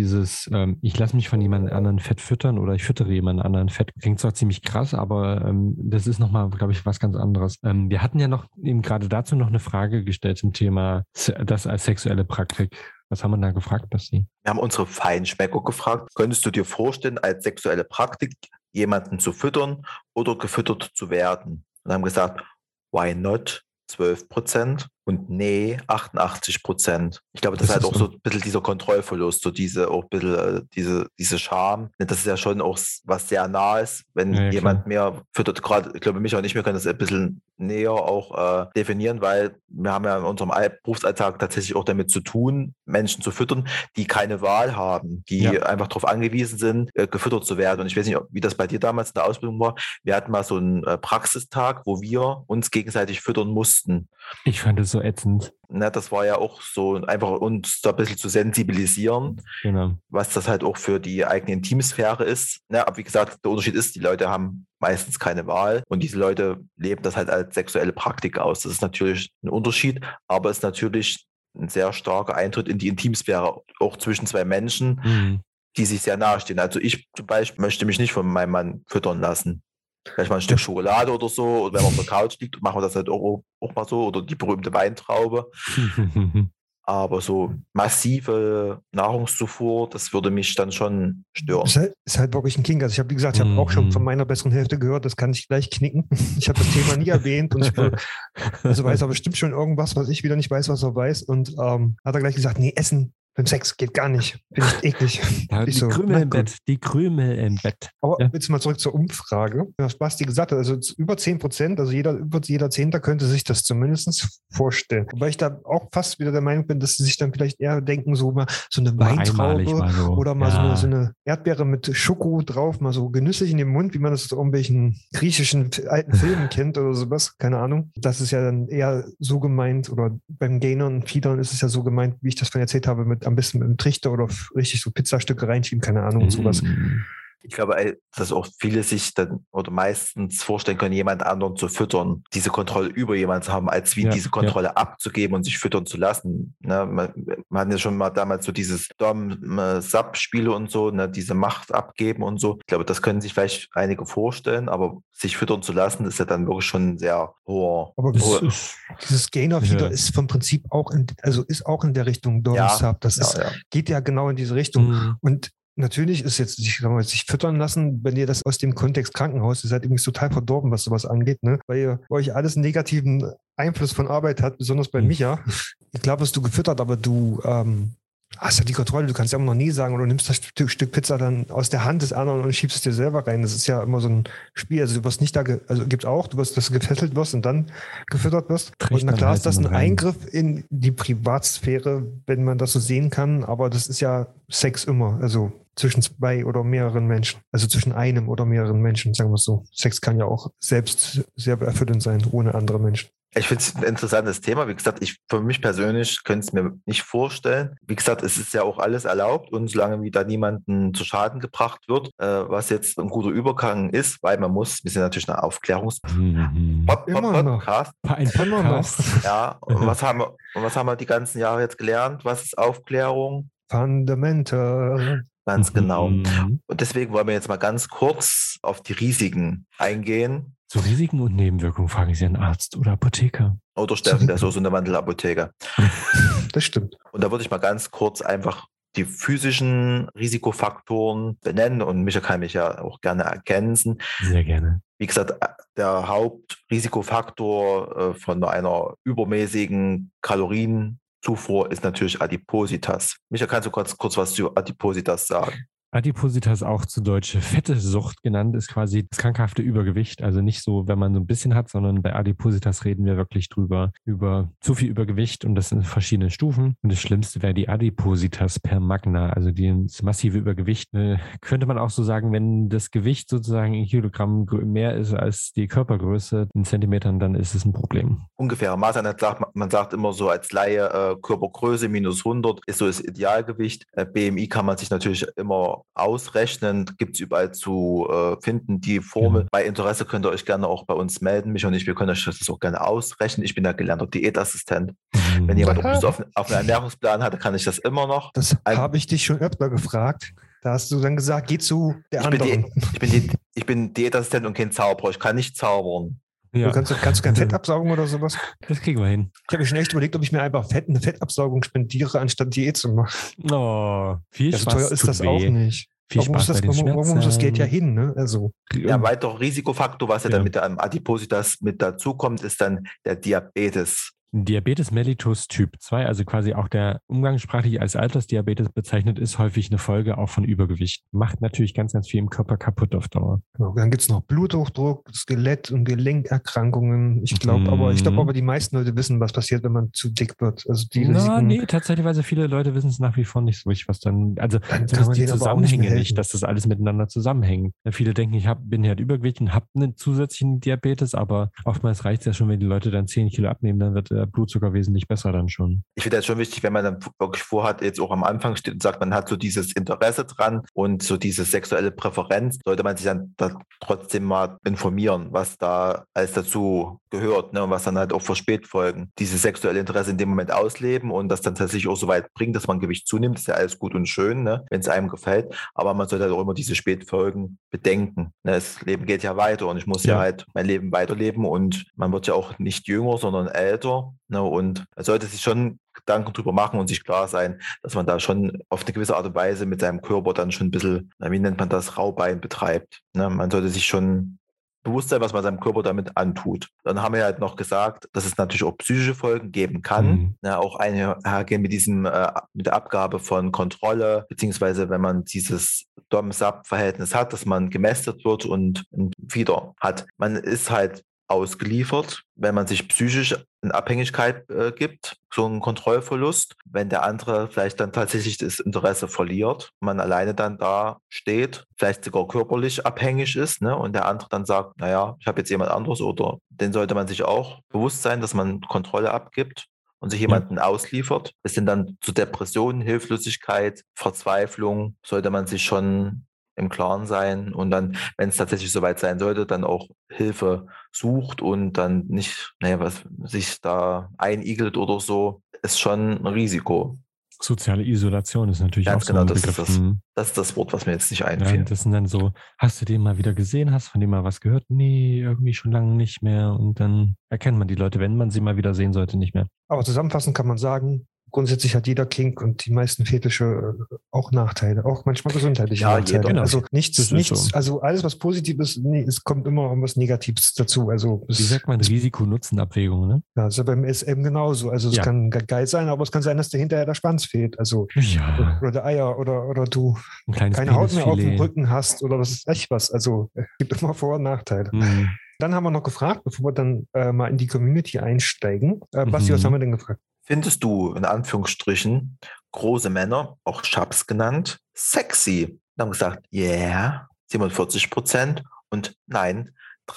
lasse mich von jemand anderen Fett füttern oder ich füttere jemand anderen Fett, klingt zwar ziemlich krass, aber das ist nochmal, glaube ich, was ganz anderes. Wir hatten ja noch eben gerade dazu noch eine Frage gestellt zum Thema das als sexuelle Praktik. Was haben wir da gefragt, Basti? Wir haben unsere Feinschmecker gefragt, könntest du dir vorstellen, als sexuelle Praktik jemanden zu füttern oder gefüttert zu werden? und haben gesagt, why not 12% und nee 88%. Ich glaube, das ist halt auch so ein bisschen dieser Kontrollverlust, so auch ein bisschen diese Scham. Das ist ja schon auch was sehr Nahes, wenn jemand mehr füttert. Gerade, ich glaube, Micha und ich, wir können das ein bisschen näher auch definieren, weil wir haben ja in unserem Berufsalltag tatsächlich auch damit zu tun, Menschen zu füttern, die keine Wahl haben, die einfach darauf angewiesen sind, gefüttert zu werden. Und ich weiß nicht, wie das bei dir damals in der Ausbildung war. Wir hatten mal so einen Praxistag, wo wir uns gegenseitig füttern mussten. Ich fand es so ätzend. Ne, das war ja auch so, einfach uns da ein bisschen zu sensibilisieren, was das halt auch für die eigene Intimsphäre ist. Ne, aber wie gesagt, der Unterschied ist, die Leute haben meistens keine Wahl und diese Leute leben das halt als sexuelle Praktik aus. Das ist natürlich ein Unterschied, aber es ist natürlich ein sehr starker Eintritt in die Intimsphäre, auch zwischen zwei Menschen, die sich sehr nahestehen. Also ich zum Beispiel möchte mich nicht von meinem Mann füttern lassen. Vielleicht mal ein Stück Schokolade oder so, oder wenn man auf der Couch liegt, machen wir das halt auch mal so, oder die berühmte Weintraube. Aber so massive Nahrungszufuhr, das würde mich dann schon stören. Ist halt wirklich ein King. Also ich habe, wie gesagt, ich habe auch schon von meiner besseren Hälfte gehört, das kann ich gleich knicken. Ich habe das Thema nie erwähnt und weiß er bestimmt schon irgendwas, was ich wieder nicht weiß, was er weiß. Und hat er gleich gesagt, nee, Essen beim Sex geht gar nicht. Finde ich eklig. Ja, die Krümel im Bett. Aber jetzt mal zurück zur Umfrage. Was Basti gesagt hat, also über 10%, also jeder Zehnter könnte sich das zumindest vorstellen. Wobei ich da auch fast wieder der Meinung bin, dass sie sich dann vielleicht eher denken, so eine Weintraube oder mal so eine Erdbeere mit Schoko drauf, mal so genüsslich in den Mund, wie man das aus irgendwelchen griechischen alten Filmen kennt oder sowas. Keine Ahnung. Das ist ja dann eher so gemeint, oder beim Gainern und Feedern ist es ja so gemeint, wie ich das von erzählt habe, mit am besten mit einem Trichter oder richtig so Pizzastücke reinschieben, keine Ahnung, und sowas. Ich glaube, dass auch viele sich dann oder meistens vorstellen können, jemand anderen zu füttern, diese Kontrolle über jemanden zu haben, als wie diese Kontrolle abzugeben und sich füttern zu lassen. Ne? Man hat ja schon mal damals so dieses Dom-Sub-Spiele und so, ne? Diese Macht abgeben und so. Ich glaube, das können sich vielleicht einige vorstellen, aber sich füttern zu lassen, ist ja dann wirklich schon sehr hoher. Aber dieses Gainer-Feeder ist vom Prinzip auch ist auch in der Richtung Dom-Sub. Geht ja genau in diese Richtung. Und natürlich ist jetzt, sich füttern lassen, wenn ihr das aus dem Kontext Krankenhaus, ihr seid übrigens total verdorben, was sowas angeht, ne? Weil ihr euch alles einen negativen Einfluss von Arbeit hat, besonders bei Micha. Klar wirst du gefüttert, aber du hast ja die Kontrolle, du kannst ja immer noch nie sagen, oder du nimmst das Stück Pizza dann aus der Hand des anderen und schiebst es dir selber rein. Das ist ja immer so ein Spiel. Also du wirst nicht gibt's auch, du wirst, dass du gefesselt wirst und dann gefüttert wirst. Und na klar ist das ein Eingriff in die Privatsphäre, wenn man das so sehen kann, aber das ist ja Sex immer, also zwischen zwei oder mehreren Menschen, also zwischen einem oder mehreren Menschen, sagen wir es so. Sex kann ja auch selbst sehr erfüllend sein, ohne andere Menschen. Ich finde es ein interessantes Thema. Wie gesagt, für mich persönlich könnte es mir nicht vorstellen. Wie gesagt, es ist ja auch alles erlaubt und solange wie da niemanden zu Schaden gebracht wird, was jetzt ein guter Übergang ist, weil wir sind natürlich eine Podcast. Ein Podcast. Ja, und was haben wir die ganzen Jahre jetzt gelernt? Was ist Aufklärung? Fundamental. Ganz genau. Und deswegen wollen wir jetzt mal ganz kurz auf die Risiken eingehen. Zu Risiken und Nebenwirkungen fragen Sie einen Arzt oder Apotheker. Oder Steffen, der ist auch so eine Wandelapotheker. Das stimmt. Und da würde ich mal ganz kurz einfach die physischen Risikofaktoren benennen und Micha kann mich ja auch gerne ergänzen. Sehr gerne. Wie gesagt, der Hauptrisikofaktor von einer übermäßigen Kalorienzufuhr ist natürlich Adipositas. Micha, kannst du kurz was zu Adipositas sagen? Adipositas, auch zu Deutsch Fettesucht genannt, ist quasi das krankhafte Übergewicht. Also nicht so, wenn man so ein bisschen hat, sondern bei Adipositas reden wir wirklich über zu viel Übergewicht und das sind verschiedene Stufen. Und das Schlimmste wäre die Adipositas per Magna, also das massive Übergewicht. Könnte man auch so sagen, wenn das Gewicht sozusagen in Kilogramm mehr ist als die Körpergröße in Zentimetern, dann ist es ein Problem. Ungefähr. Man sagt immer so als Laie, Körpergröße minus 100 ist so das Idealgewicht. BMI kann man sich natürlich immer ausrechnen, gibt es überall zu finden, die Formel. Bei Interesse könnt ihr euch gerne auch bei uns melden. Mich und ich, wir können euch das auch gerne ausrechnen. Ich bin ja gelernter Diätassistent. Wenn jemand Lust auf einen Ernährungsplan hatte, kann ich das immer noch. Das habe ich dich schon öfter gefragt. Da hast du dann gesagt, geh zu der anderen. Ich bin Diätassistent und kein Zauberer. Ich kann nicht zaubern. Ja. Kannst du kein Fett absaugen oder sowas? Das kriegen wir hin. Ich habe mir schon echt überlegt, ob ich mir einfach eine Fettabsaugung spendiere, anstatt Diät zu machen. Oh, viel Spaß. So teuer ist das auch nicht. Viel Spaß bei den Warum muss das Geld ja Schmerzen. hin, ne? Also, Ja, ein weiterer Risikofaktor, was ja Ja. dann mit der Adipositas mit dazukommt, ist dann der Diabetes. Diabetes mellitus Typ 2, also quasi auch der umgangssprachlich als Altersdiabetes bezeichnet, ist häufig eine Folge auch von Übergewicht. Macht natürlich ganz, ganz viel im Körper kaputt auf Dauer. genau. Dann gibt es noch Bluthochdruck, Skelett- und Gelenkerkrankungen. Ich glaube aber die meisten Leute wissen, was passiert, wenn man zu dick wird. Also die Risiken, Nee, tatsächlich, viele Leute wissen es nach wie vor nicht so richtig, was dann, also Dann kann zumindest man die denen aber auch nicht Zusammenhänge mehr nicht, helfen. dass das alles miteinander zusammenhängt. Ja, viele denken, bin halt übergewichtig und habe einen zusätzlichen Diabetes, aber oftmals reicht es ja schon, wenn die Leute dann 10 Kilo abnehmen, dann wird der Blutzucker wesentlich besser dann schon. Ich finde das schon wichtig, wenn man dann wirklich vorhat, jetzt auch am Anfang steht und sagt, man hat so dieses Interesse dran und so diese sexuelle Präferenz, sollte man sich dann da trotzdem mal informieren, was da alles dazu gehört, ne, und was dann halt auch für Spätfolgen dieses sexuelle Interesse in dem Moment ausleben und das dann tatsächlich auch so weit bringt, dass man Gewicht zunimmt, ist ja alles gut und schön, ne, wenn es einem gefällt, aber man sollte halt auch immer diese Spätfolgen bedenken. Ne, das Leben geht ja weiter und ich muss ja halt mein Leben weiterleben und man wird ja auch nicht jünger, sondern älter, ne, und man sollte sich schon Gedanken drüber machen und sich klar sein, dass man da schon auf eine gewisse Art und Weise mit seinem Körper dann schon ein bisschen, wie nennt man das, Raubein betreibt. Ne? Man sollte sich schon bewusst sein, was man seinem Körper damit antut. Dann haben wir halt noch gesagt, dass es natürlich auch psychische Folgen geben kann. Ne? Auch einhergehen mit mit der Abgabe von Kontrolle, beziehungsweise wenn man dieses Dom-Sub-Verhältnis hat, dass man gemästet wird und wieder hat. Man ist halt ausgeliefert, wenn man sich psychisch in Abhängigkeit gibt, so einen Kontrollverlust, wenn der andere vielleicht dann tatsächlich das Interesse verliert, man alleine dann da steht, vielleicht sogar körperlich abhängig ist, ne, und der andere dann sagt, naja, ich habe jetzt jemand anderes, oder den sollte man sich auch bewusst sein, dass man Kontrolle abgibt und sich jemanden ausliefert. Es sind dann zu Depressionen, Hilflosigkeit, Verzweiflung, sollte man sich schon im Klaren sein und dann, wenn es tatsächlich soweit sein sollte, dann auch Hilfe sucht und dann nicht, sich da einigelt oder so, ist schon ein Risiko. Soziale Isolation ist natürlich Ganz auch so genau, ein das Begriff. ist das Wort, was mir jetzt nicht Ja, einfiel. das sind dann so, hast du den mal wieder gesehen, hast von dem mal was gehört? Nee, irgendwie schon lange nicht mehr. Und dann erkennt man die Leute, wenn man sie mal wieder sehen sollte, nicht mehr. aber zusammenfassend kann man sagen, grundsätzlich hat jeder Kink und die meisten Fetische auch Nachteile, auch manchmal gesundheitliche Nachteile. Jeder. Genau. Also nichts, So. also alles, was positiv ist, es kommt immer irgendwas Negatives dazu. Also Wie sagt man, Risiko-Nutzen-Abwägung, ne? Ja, das ist ja beim SM genauso. Also es kann geil sein, aber es kann sein, dass dir hinterher der Schwanz fehlt. Also oder der Eier oder du ein kleines keine Haut mehr auf dem Penisfilet. Rücken hast oder was ist echt was. Also es gibt immer Vor- und Nachteile. Dann haben wir noch gefragt, bevor wir dann mal in die Community einsteigen. Basti, was haben wir denn gefragt? Findest du, in Anführungsstrichen, große Männer, auch Chaps genannt, sexy? Wir haben gesagt, yeah, 47% und nein,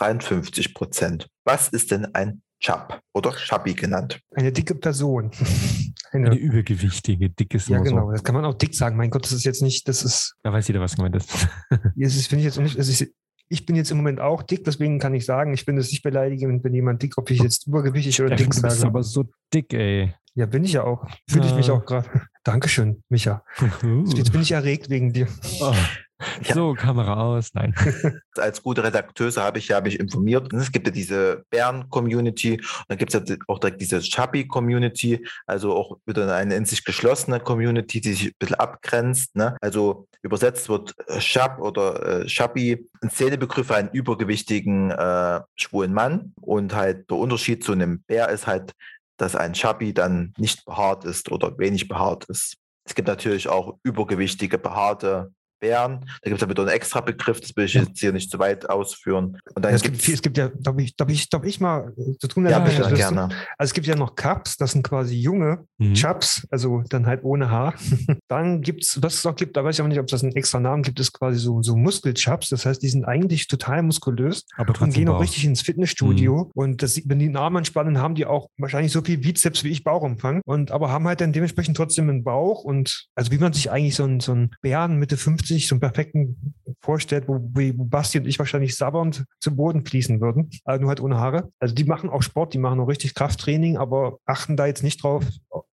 53%. Was ist denn ein Chap oder Chubby genannt? Eine dicke Person. Eine übergewichtige, dickes Ja, genau. So. Das kann man auch dick sagen. Mein Gott, das ist jetzt nicht, das ist. Da weiß jeder, was gemeint ist. Das finde ich jetzt auch nicht. Ich bin jetzt im Moment auch dick, deswegen kann ich sagen, ich bin es nicht beleidigend, wenn jemand dick, ob ich jetzt übergewichtig oder dick Du bist sage. aber so dick, ey. Ja, bin ich ja auch. Fühle ich mich auch gerade. Dankeschön, Micha. Jetzt bin ich erregt wegen dir. Oh. Ja. So, Kamera aus. Nein. Als gute Redakteuse habe ich mich informiert. Und es gibt ja diese Bären-Community und dann gibt es ja auch direkt diese Chubby-Community, also auch wieder eine in sich geschlossene Community, die sich ein bisschen abgrenzt. Ne? Also übersetzt wird Chub oder Chubby ein Szenebegriff für einen übergewichtigen schwulen Mann. Und halt der Unterschied zu einem Bär ist halt, dass ein Chubby dann nicht behaart ist oder wenig behaart ist. Es gibt natürlich auch übergewichtige, behaarte Bären. Da gibt es ja wieder einen extra Begriff, das will ich jetzt hier nicht zu weit ausführen. Und dann es gibt ja, darf ich mal zu tun? Ja, bitte, gerne. Also es gibt ja noch Cups, das sind quasi junge Chubs, also dann halt ohne Haar. Dann gibt es, was es auch gibt, da weiß ich aber nicht, ob es das einen extra Namen gibt, ist quasi so Muskel-Chubs. Das heißt, die sind eigentlich total muskulös aber und gehen auch Bauch. richtig ins Fitnessstudio. Und das, wenn die den Arm anspannen, haben die auch wahrscheinlich so viel Bizeps wie ich Bauchumfang. Aber haben halt dann dementsprechend trotzdem einen Bauch. Und also wie man sich eigentlich so einen Bären Mitte 50, so einen perfekten vorstellt, wo Basti und ich wahrscheinlich sabbernd zu Boden fließen würden, nur halt ohne Haare. Also die machen auch Sport, die machen auch richtig Krafttraining, aber achten da jetzt nicht drauf,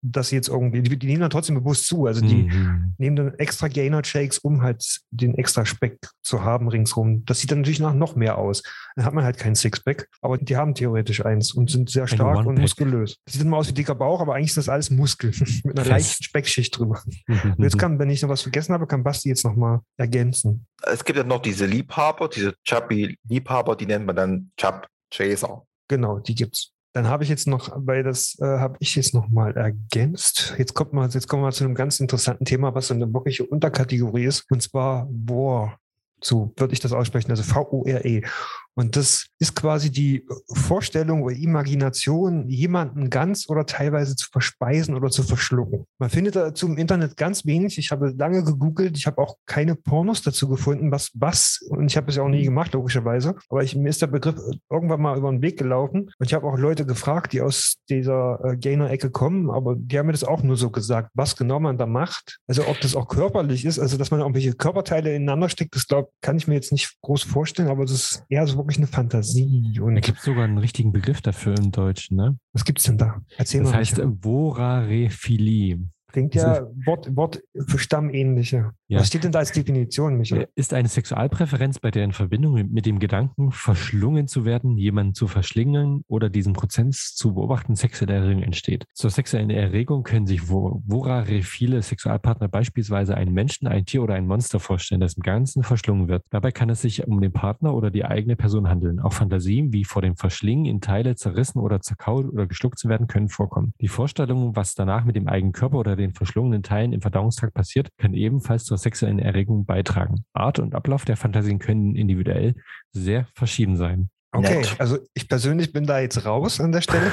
dass sie jetzt irgendwie, die nehmen dann trotzdem bewusst zu. Also die nehmen dann extra Gainer-Shakes, um halt den extra Speck zu haben ringsrum. Das sieht dann natürlich noch mehr aus. Dann hat man halt kein Sixpack, aber die haben theoretisch eins und sind sehr stark und muskulös. Sieht immer aus wie dicker Bauch, aber eigentlich ist das alles Muskel mit einer leichten Speckschicht drüber. Und jetzt wenn ich noch was vergessen habe, kann Basti jetzt nochmal ergänzen. Es gibt ja noch diese Liebhaber, diese Chubby-Liebhaber, die nennt man dann Chub-Chaser. Genau, die gibt's. Dann habe ich jetzt noch, weil das habe ich jetzt noch mal ergänzt. Jetzt kommen wir zu einem ganz interessanten Thema, was so eine wirkliche Unterkategorie ist, und zwar Vore. So würde ich das aussprechen, also Vore. Und das ist quasi die Vorstellung oder Imagination, jemanden ganz oder teilweise zu verspeisen oder zu verschlucken. Man findet dazu im Internet ganz wenig. Ich habe lange gegoogelt. Ich habe auch keine Pornos dazu gefunden, und ich habe es ja auch nie gemacht, logischerweise. Aber mir ist der Begriff irgendwann mal über den Weg gelaufen. Und ich habe auch Leute gefragt, die aus dieser Gainer-Ecke kommen, aber die haben mir das auch nur so gesagt, was genau man da macht. Also ob das auch körperlich ist, also dass man irgendwelche Körperteile ineinander steckt, das kann ich mir jetzt nicht groß vorstellen, aber das ist eher so wirklich eine Fantasie. Und da gibt es sogar einen richtigen Begriff dafür im Deutschen, ne? Was gibt es denn da? Erzähl mal. Das heißt Vorarephilie. Klingt ja Wort für Stammähnliche. Ja. Was steht denn da als Definition, Michael? Ist eine Sexualpräferenz, bei der in Verbindung mit dem Gedanken, verschlungen zu werden, jemanden zu verschlingen oder diesen Prozess zu beobachten, sexuelle Erregung entsteht. Zur sexuellen Erregung können sich vorarephile Sexualpartner beispielsweise einen Menschen, ein Tier oder ein Monster vorstellen, das im Ganzen verschlungen wird. Dabei kann es sich um den Partner oder die eigene Person handeln. Auch Fantasien wie vor dem Verschlingen in Teile zerrissen oder zerkaut oder geschluckt zu werden, können vorkommen. Die Vorstellung, was danach mit dem eigenen Körper oder den verschlungenen Teilen im Verdauungstrakt passiert, kann ebenfalls zur sexuellen Erregung beitragen. Art und Ablauf der Fantasien können individuell sehr verschieden sein. Okay, also ich persönlich bin da jetzt raus an der Stelle.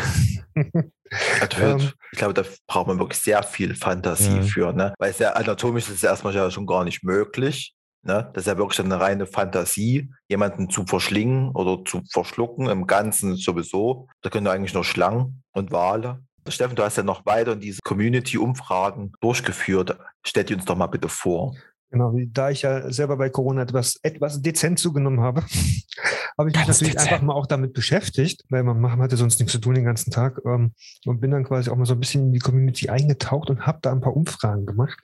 Ich glaube, da braucht man wirklich sehr viel Fantasie für, ne? Weil es ja anatomisch ist erstmal ja schon gar nicht möglich. Ne? Das ist ja wirklich eine reine Fantasie, jemanden zu verschlingen oder zu verschlucken, im Ganzen sowieso. Da können eigentlich nur Schlangen und Wale. Steffen, du hast ja noch weiter diese Community-Umfragen durchgeführt. Stell die uns doch mal bitte vor. Genau, da ich ja selber bei Corona etwas dezent zugenommen habe, habe ich mich natürlich einfach mal auch damit beschäftigt, weil man hatte sonst nichts zu tun den ganzen Tag, und bin dann quasi auch mal so ein bisschen in die Community eingetaucht und habe da ein paar Umfragen gemacht.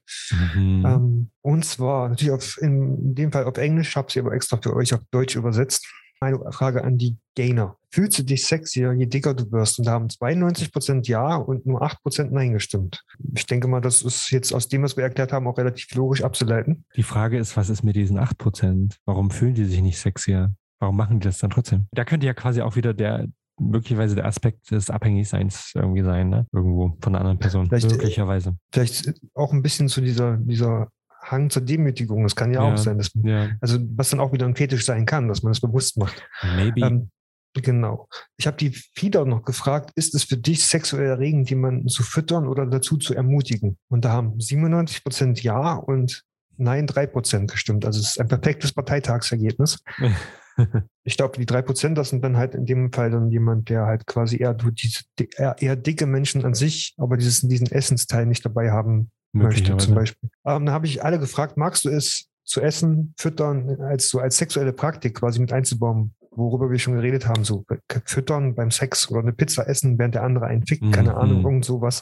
Und zwar natürlich in dem Fall auf Englisch, habe sie aber extra für euch auf Deutsch übersetzt. Eine Frage an die Gainer. Fühlst du dich sexier, je dicker du wirst? Und da haben 92% Ja und nur 8% Nein gestimmt. Ich denke mal, das ist jetzt aus dem, was wir erklärt haben, auch relativ logisch abzuleiten. Die Frage ist, was ist mit diesen 8%? Warum fühlen die sich nicht sexier? Warum machen die das dann trotzdem? Da könnte ja quasi auch wieder möglicherweise der Aspekt des Abhängigseins irgendwie sein, ne? Irgendwo von einer anderen Person. Möglicherweise. Vielleicht auch ein bisschen zu dieser Hang zur Demütigung, das kann ja auch sein. Also was dann auch wieder ein Fetisch sein kann, dass man das bewusst macht. Maybe. Genau. Ich habe die Fieder noch gefragt, ist es für dich sexuell erregend, jemanden zu füttern oder dazu zu ermutigen? Und da haben 97% Ja und Nein 3% gestimmt. Also es ist ein perfektes Parteitagsergebnis. Ich glaube, die 3%, das sind dann halt in dem Fall dann jemand, der halt quasi eher dicke Menschen an sich, aber diesen Essensteil nicht dabei haben möchte zum Beispiel. Dann habe ich alle gefragt, magst du es zu essen, füttern, als sexuelle Praktik quasi mit einzubauen, worüber wir schon geredet haben, so füttern beim Sex oder eine Pizza essen, während der andere einen fickt, keine Ahnung, irgend sowas.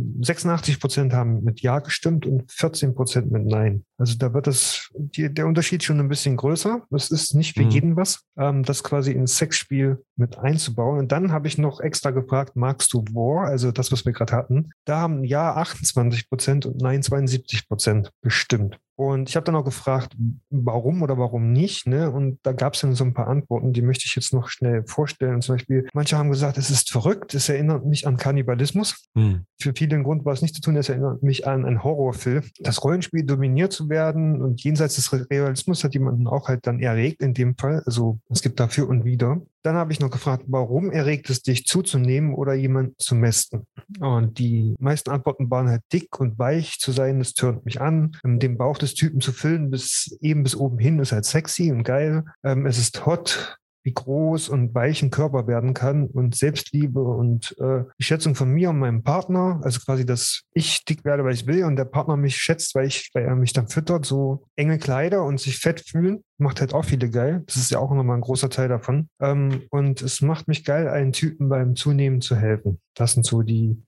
86% haben mit Ja gestimmt und 14% mit Nein. Also da wird der Unterschied schon ein bisschen größer. Das ist nicht für jeden was, das quasi ins Sexspiel mit einzubauen. Und dann habe ich noch extra gefragt, magst du Vore, also das, was wir gerade hatten. Da haben Ja 28% und Nein 72% bestimmt. Und ich habe dann auch gefragt, warum oder warum nicht, ne? Und da gab es dann so ein paar Antworten, die möchte ich jetzt noch schnell vorstellen. Zum Beispiel, manche haben gesagt, es ist verrückt, es erinnert mich an Kannibalismus. Für viele ein Grund war es nicht zu tun, es erinnert mich an einen Horrorfilm. Das Rollenspiel dominiert zu werden und jenseits des Realismus hat jemanden auch halt dann erregt in dem Fall. Also es gibt dafür und wieder. Dann habe ich noch gefragt, warum erregt es dich zuzunehmen oder jemanden zu mästen? Und die meisten Antworten waren halt dick und weich zu sein, das tönt mich an. Den Bauch des Typen zu füllen bis oben hin ist halt sexy und geil. Es ist hot, wie groß und weich ein Körper werden kann und Selbstliebe und die Schätzung von mir und meinem Partner, also quasi, dass ich dick werde, weil ich will und der Partner mich schätzt, weil er mich dann füttert, so enge Kleider und sich fett fühlen, macht halt auch viele geil. Das ist ja auch nochmal ein großer Teil davon. Und es macht mich geil, einen Typen beim Zunehmen zu helfen. Das sind so die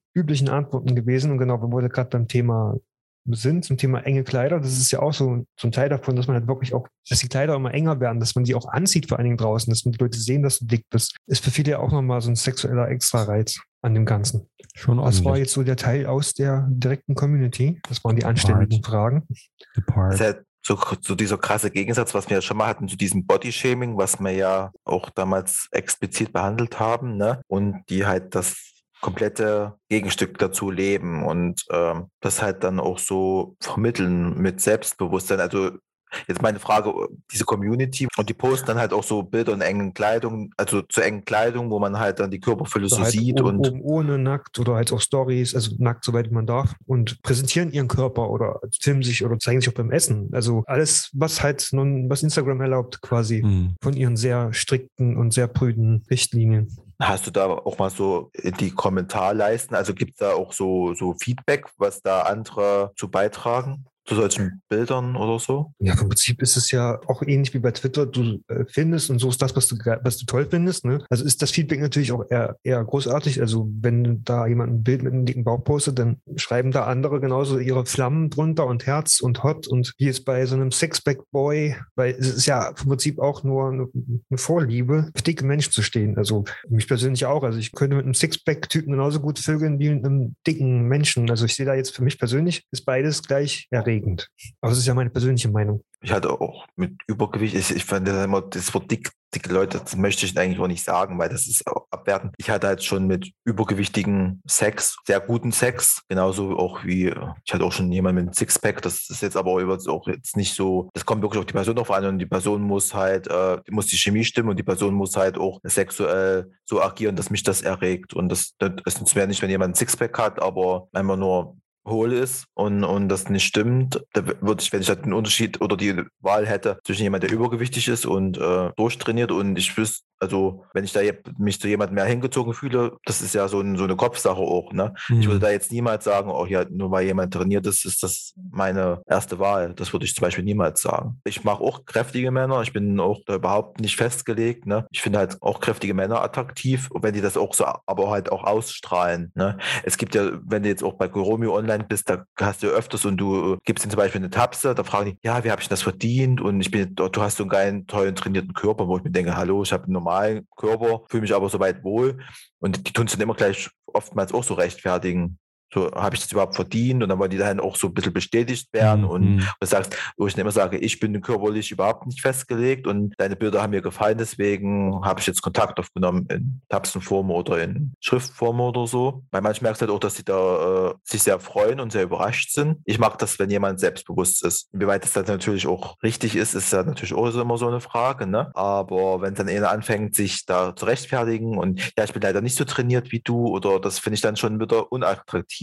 üblichen Antworten gewesen. Und genau, wo wir gerade beim Thema sind, zum Thema enge Kleider, das ist ja auch so ein Teil davon, dass man halt wirklich auch, dass die Kleider immer enger werden, dass man die auch anzieht, vor allen Dingen draußen, dass man die Leute sehen, dass du dick bist, ist für viele ja auch nochmal so ein sexueller Extra-Reiz an dem Ganzen. Schon Das ordentlich. war jetzt so der Teil aus der direkten Community. Das waren die anständigen Fragen. The Part. Das ist halt so dieser krasse Gegensatz, was wir ja schon mal hatten zu diesem Bodyshaming, was wir ja auch damals explizit behandelt haben, ne? Und die halt das komplette Gegenstück dazu leben und das halt dann auch so vermitteln mit Selbstbewusstsein. Also jetzt meine Frage, diese Community und die posten dann halt auch so Bilder in engen Kleidung, also zu engen Kleidung, wo man halt dann die Körperfülle so halt sieht oben ohne nackt oder halt auch Stories, also nackt, soweit man darf, und präsentieren ihren Körper oder filmen sich oder zeigen sich auch beim Essen. Also alles, was halt nun, was Instagram erlaubt, quasi von ihren sehr strikten und sehr prüden Richtlinien. Hast du da auch mal so in die Kommentarleisten, also gibt es da auch so Feedback, was da andere zu beitragen? Zu solchen Bildern oder so? Ja, im Prinzip ist es ja auch ähnlich wie bei Twitter. Du findest und so ist das, was du toll findest. Ne? Also ist das Feedback natürlich auch eher großartig. Also wenn da jemand ein Bild mit einem dicken Bauch postet, dann schreiben da andere genauso ihre Flammen drunter und Herz und Hot und wie es bei so einem Sixpack-Boy, weil es ist ja im Prinzip auch nur eine Vorliebe, für dicke Menschen zu stehen. Also mich persönlich auch. Also ich könnte mit einem Sixpack-Typen genauso gut vögeln wie mit einem dicken Menschen. Also ich sehe da jetzt für mich persönlich, ist beides gleich erregend. Aber das ist ja meine persönliche Meinung. Ich hatte auch mit Übergewicht, ich fand das immer, das Wort dicke Leute, das möchte ich eigentlich auch nicht sagen, weil das ist auch abwertend. Ich hatte halt schon mit übergewichtigen Sex, sehr guten Sex, genauso auch wie, ich hatte auch schon jemanden mit einem Sixpack, das ist jetzt aber auch jetzt nicht so, das kommt wirklich auf die Person drauf an und die Person muss halt, muss die Chemie stimmen und die Person muss halt auch sexuell so agieren, dass mich das erregt und das wäre nicht, wenn jemand ein Sixpack hat, aber einfach nur hohl ist und das nicht stimmt, da würde ich, wenn ich halt den Unterschied oder die Wahl hätte zwischen jemand, der übergewichtig ist und durchtrainiert und ich wüsste, also wenn ich da mich zu jemandem mehr hingezogen fühle, das ist ja so eine Kopfsache auch, ne? Ich würde da jetzt niemals sagen, oh ja, nur weil jemand trainiert ist, ist das meine erste Wahl. Das würde ich zum Beispiel niemals sagen. Ich mag auch kräftige Männer, ich bin auch da überhaupt nicht festgelegt, ne? Ich finde halt auch kräftige Männer attraktiv, wenn die das auch so, aber halt auch ausstrahlen, ne? Es gibt ja, wenn du jetzt auch bei Goromio online bist, da hast du öfters und du gibst ihnen zum Beispiel eine Tapse, da fragen die, ja, wie habe ich das verdient? Und du hast so einen geilen, tollen, trainierten Körper, wo ich mir denke, hallo, ich habe einen normalen Körper, fühle mich aber soweit wohl. Und die tun es dann immer gleich oftmals auch so rechtfertigen. So, habe ich das überhaupt verdient? Und dann wollen die dann auch so ein bisschen bestätigt werden. Und du sagst, wo ich dann immer sage, ich bin körperlich überhaupt nicht festgelegt und deine Bilder haben mir gefallen, deswegen habe ich jetzt Kontakt aufgenommen in Tapsenform oder in Schriftform oder so. Weil manchmal merkst du halt auch, dass sie da sich sehr freuen und sehr überrascht sind. Ich mag das, wenn jemand selbstbewusst ist. Inwieweit das dann natürlich auch richtig ist ja natürlich auch immer so eine Frage, ne? Aber wenn dann einer anfängt, sich da zu rechtfertigen und ja, ich bin leider nicht so trainiert wie du oder das finde ich dann schon wieder unattraktiv.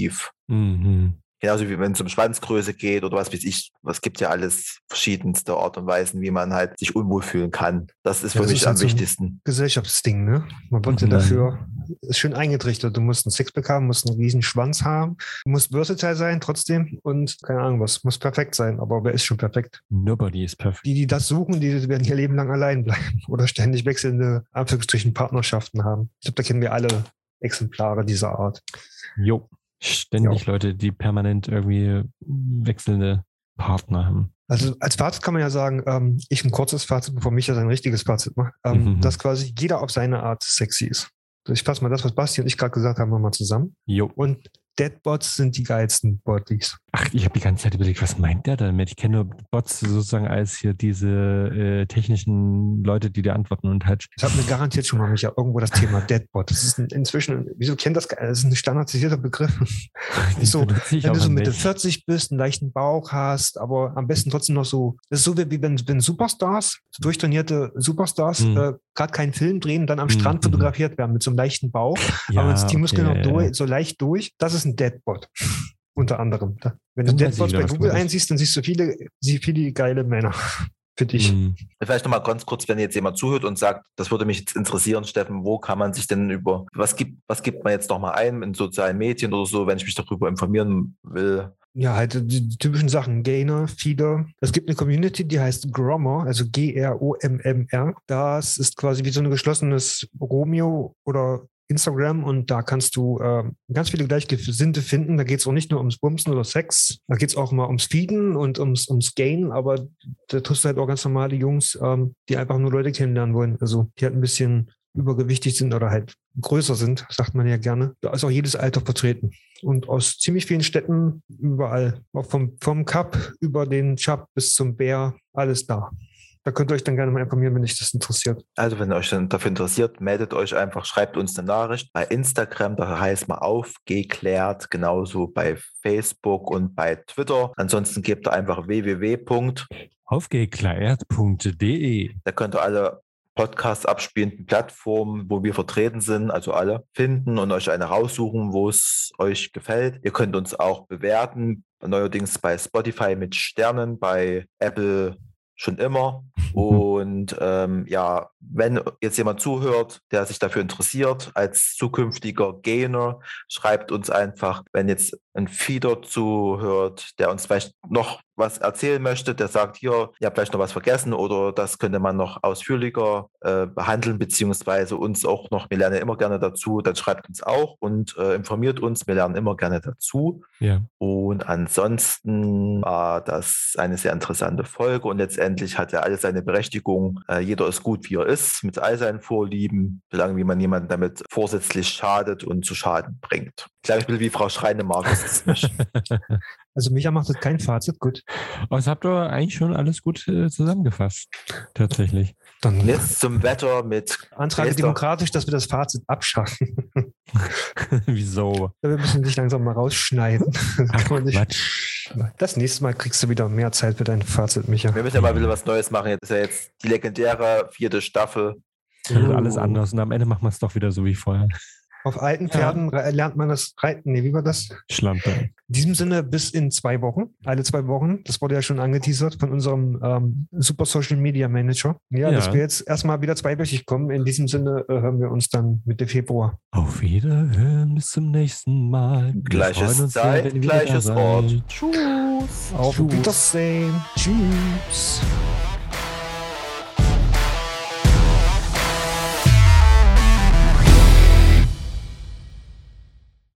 Genauso wie wenn es um Schwanzgröße geht oder was weiß ich. Es gibt ja alles verschiedenste Art und Weisen, wie man halt sich unwohl fühlen kann. Das ist für mich am wichtigsten. Gesellschaftsding, ne? Man wird ja dafür, ist schön eingetrichtert. Du musst einen Sixpack haben, musst einen riesen Schwanz haben, du musst versatile sein trotzdem und keine Ahnung was, muss perfekt sein. Aber wer ist schon perfekt? Nobody is perfect. Die das suchen, die werden ihr Leben lang allein bleiben oder ständig wechselnde, Anführungsstrichen, Partnerschaften haben. Ich glaube, da kennen wir alle Exemplare dieser Art. Jo. Ständig Leute, die permanent irgendwie wechselnde Partner haben. Also als Fazit kann man ja sagen, ich ein kurzes Fazit, bevor Micha sein richtiges Fazit macht, dass quasi jeder auf seine Art sexy ist. Also ich fasse mal das, was Basti und ich gerade gesagt haben, nochmal zusammen. Jo. Und Deadbots sind die geilsten Bodies. Ach, ich habe die ganze Zeit überlegt, was meint der damit? Ich kenne nur Bots sozusagen als hier diese technischen Leute, die dir antworten und halt. Ich habe mir garantiert schon mal, Micha, irgendwo das Thema Deadbot. Das ist inzwischen, wieso kennt das? Das ist ein standardisierter Begriff. So, wenn du so Mitte 40 bist, einen leichten Bauch hast, aber am besten trotzdem noch so, das ist so wie wenn Superstars, so durchtrainierte Superstars, gerade keinen Film drehen und dann am Strand fotografiert werden mit so einem leichten Bauch, aber die Muskeln noch so leicht durch. Das ist ein Deadbot. Unter anderem. Wenn du Deadbots bei Google einsiehst, dann siehst du viele geile Männer für dich. Vielleicht nochmal ganz kurz, wenn jetzt jemand zuhört und sagt, das würde mich jetzt interessieren, Steffen, wo kann man sich denn was gibt man jetzt nochmal ein in sozialen Medien oder so, wenn ich mich darüber informieren will? Ja, halt die typischen Sachen, Gainer, Feeder. Es gibt eine Community, die heißt Grommr, also Grommr. Das ist quasi wie so ein geschlossenes Romeo oder Instagram und da kannst du ganz viele Gleichgesinnte finden. Da geht es auch nicht nur ums Bumsen oder Sex, da geht es auch mal ums Feeden und ums Gain, aber da tust du halt auch ganz normale Jungs, die einfach nur Leute kennenlernen wollen. Also die halt ein bisschen übergewichtig sind oder halt größer sind, sagt man ja gerne. Da ist auch jedes Alter vertreten. Und aus ziemlich vielen Städten überall. Auch vom Kap über den Chap bis zum Bär, alles da. Da könnt ihr euch dann gerne mal informieren, wenn euch das interessiert. Also wenn euch dann dafür interessiert, meldet euch einfach, schreibt uns eine Nachricht. Bei Instagram, da heißt man aufgeklärt, genauso bei Facebook und bei Twitter. Ansonsten gebt ihr einfach www.aufgeklärt.de. Da könnt ihr alle Podcasts abspielenden Plattformen, wo wir vertreten sind, also alle, finden und euch eine raussuchen, wo es euch gefällt. Ihr könnt uns auch bewerten, neuerdings bei Spotify mit Sternen, bei Apple schon immer. Und ja, wenn jetzt jemand zuhört, der sich dafür interessiert, als zukünftiger Gainer, schreibt uns einfach, wenn jetzt ein Feeder zuhört, der uns vielleicht noch was erzählen möchte, der sagt, hier, ihr habt vielleicht noch was vergessen oder das könnte man noch ausführlicher behandeln, beziehungsweise uns auch noch, wir lernen immer gerne dazu, dann schreibt uns auch und informiert uns, wir lernen immer gerne dazu. Ja. Und ansonsten war das eine sehr interessante Folge und letztendlich hat ja alles seine Berechtigung. Jeder ist gut, wie er ist, mit all seinen Vorlieben, solange wie man jemanden damit vorsätzlich schadet und zu Schaden bringt. Gleich ein bisschen wie Frau Schreinemark ist es nicht. Also Micha macht jetzt kein Fazit, gut. Aber das habt ihr eigentlich schon alles gut zusammengefasst, tatsächlich. Dann Jetzt zum Wetter mit Antrage demokratisch, dass wir das Fazit abschaffen. Wieso? Wir müssen dich langsam mal rausschneiden. Quatsch. Das nächste Mal kriegst du wieder mehr Zeit für dein Fazit, Micha. Wir müssen ja mal wieder was Neues machen. Jetzt ist ja jetzt die legendäre 4. Staffel. Also alles anders und am Ende machen wir es doch wieder so wie vorher. Auf alten Pferden lernt man das Reiten. Nee, wie war das? Schlampe. In diesem Sinne bis in 2 Wochen. Alle 2 Wochen. Das wurde ja schon angeteasert von unserem Super Social Media Manager. Ja, dass wir jetzt erstmal wieder 2wöchig kommen. In diesem Sinne hören wir uns dann Mitte Februar. Auf Wiederhören, bis zum nächsten Mal. Gleiches Zeit, gleiches Ort. Tschüss. Auf Wiedersehen. Tschüss.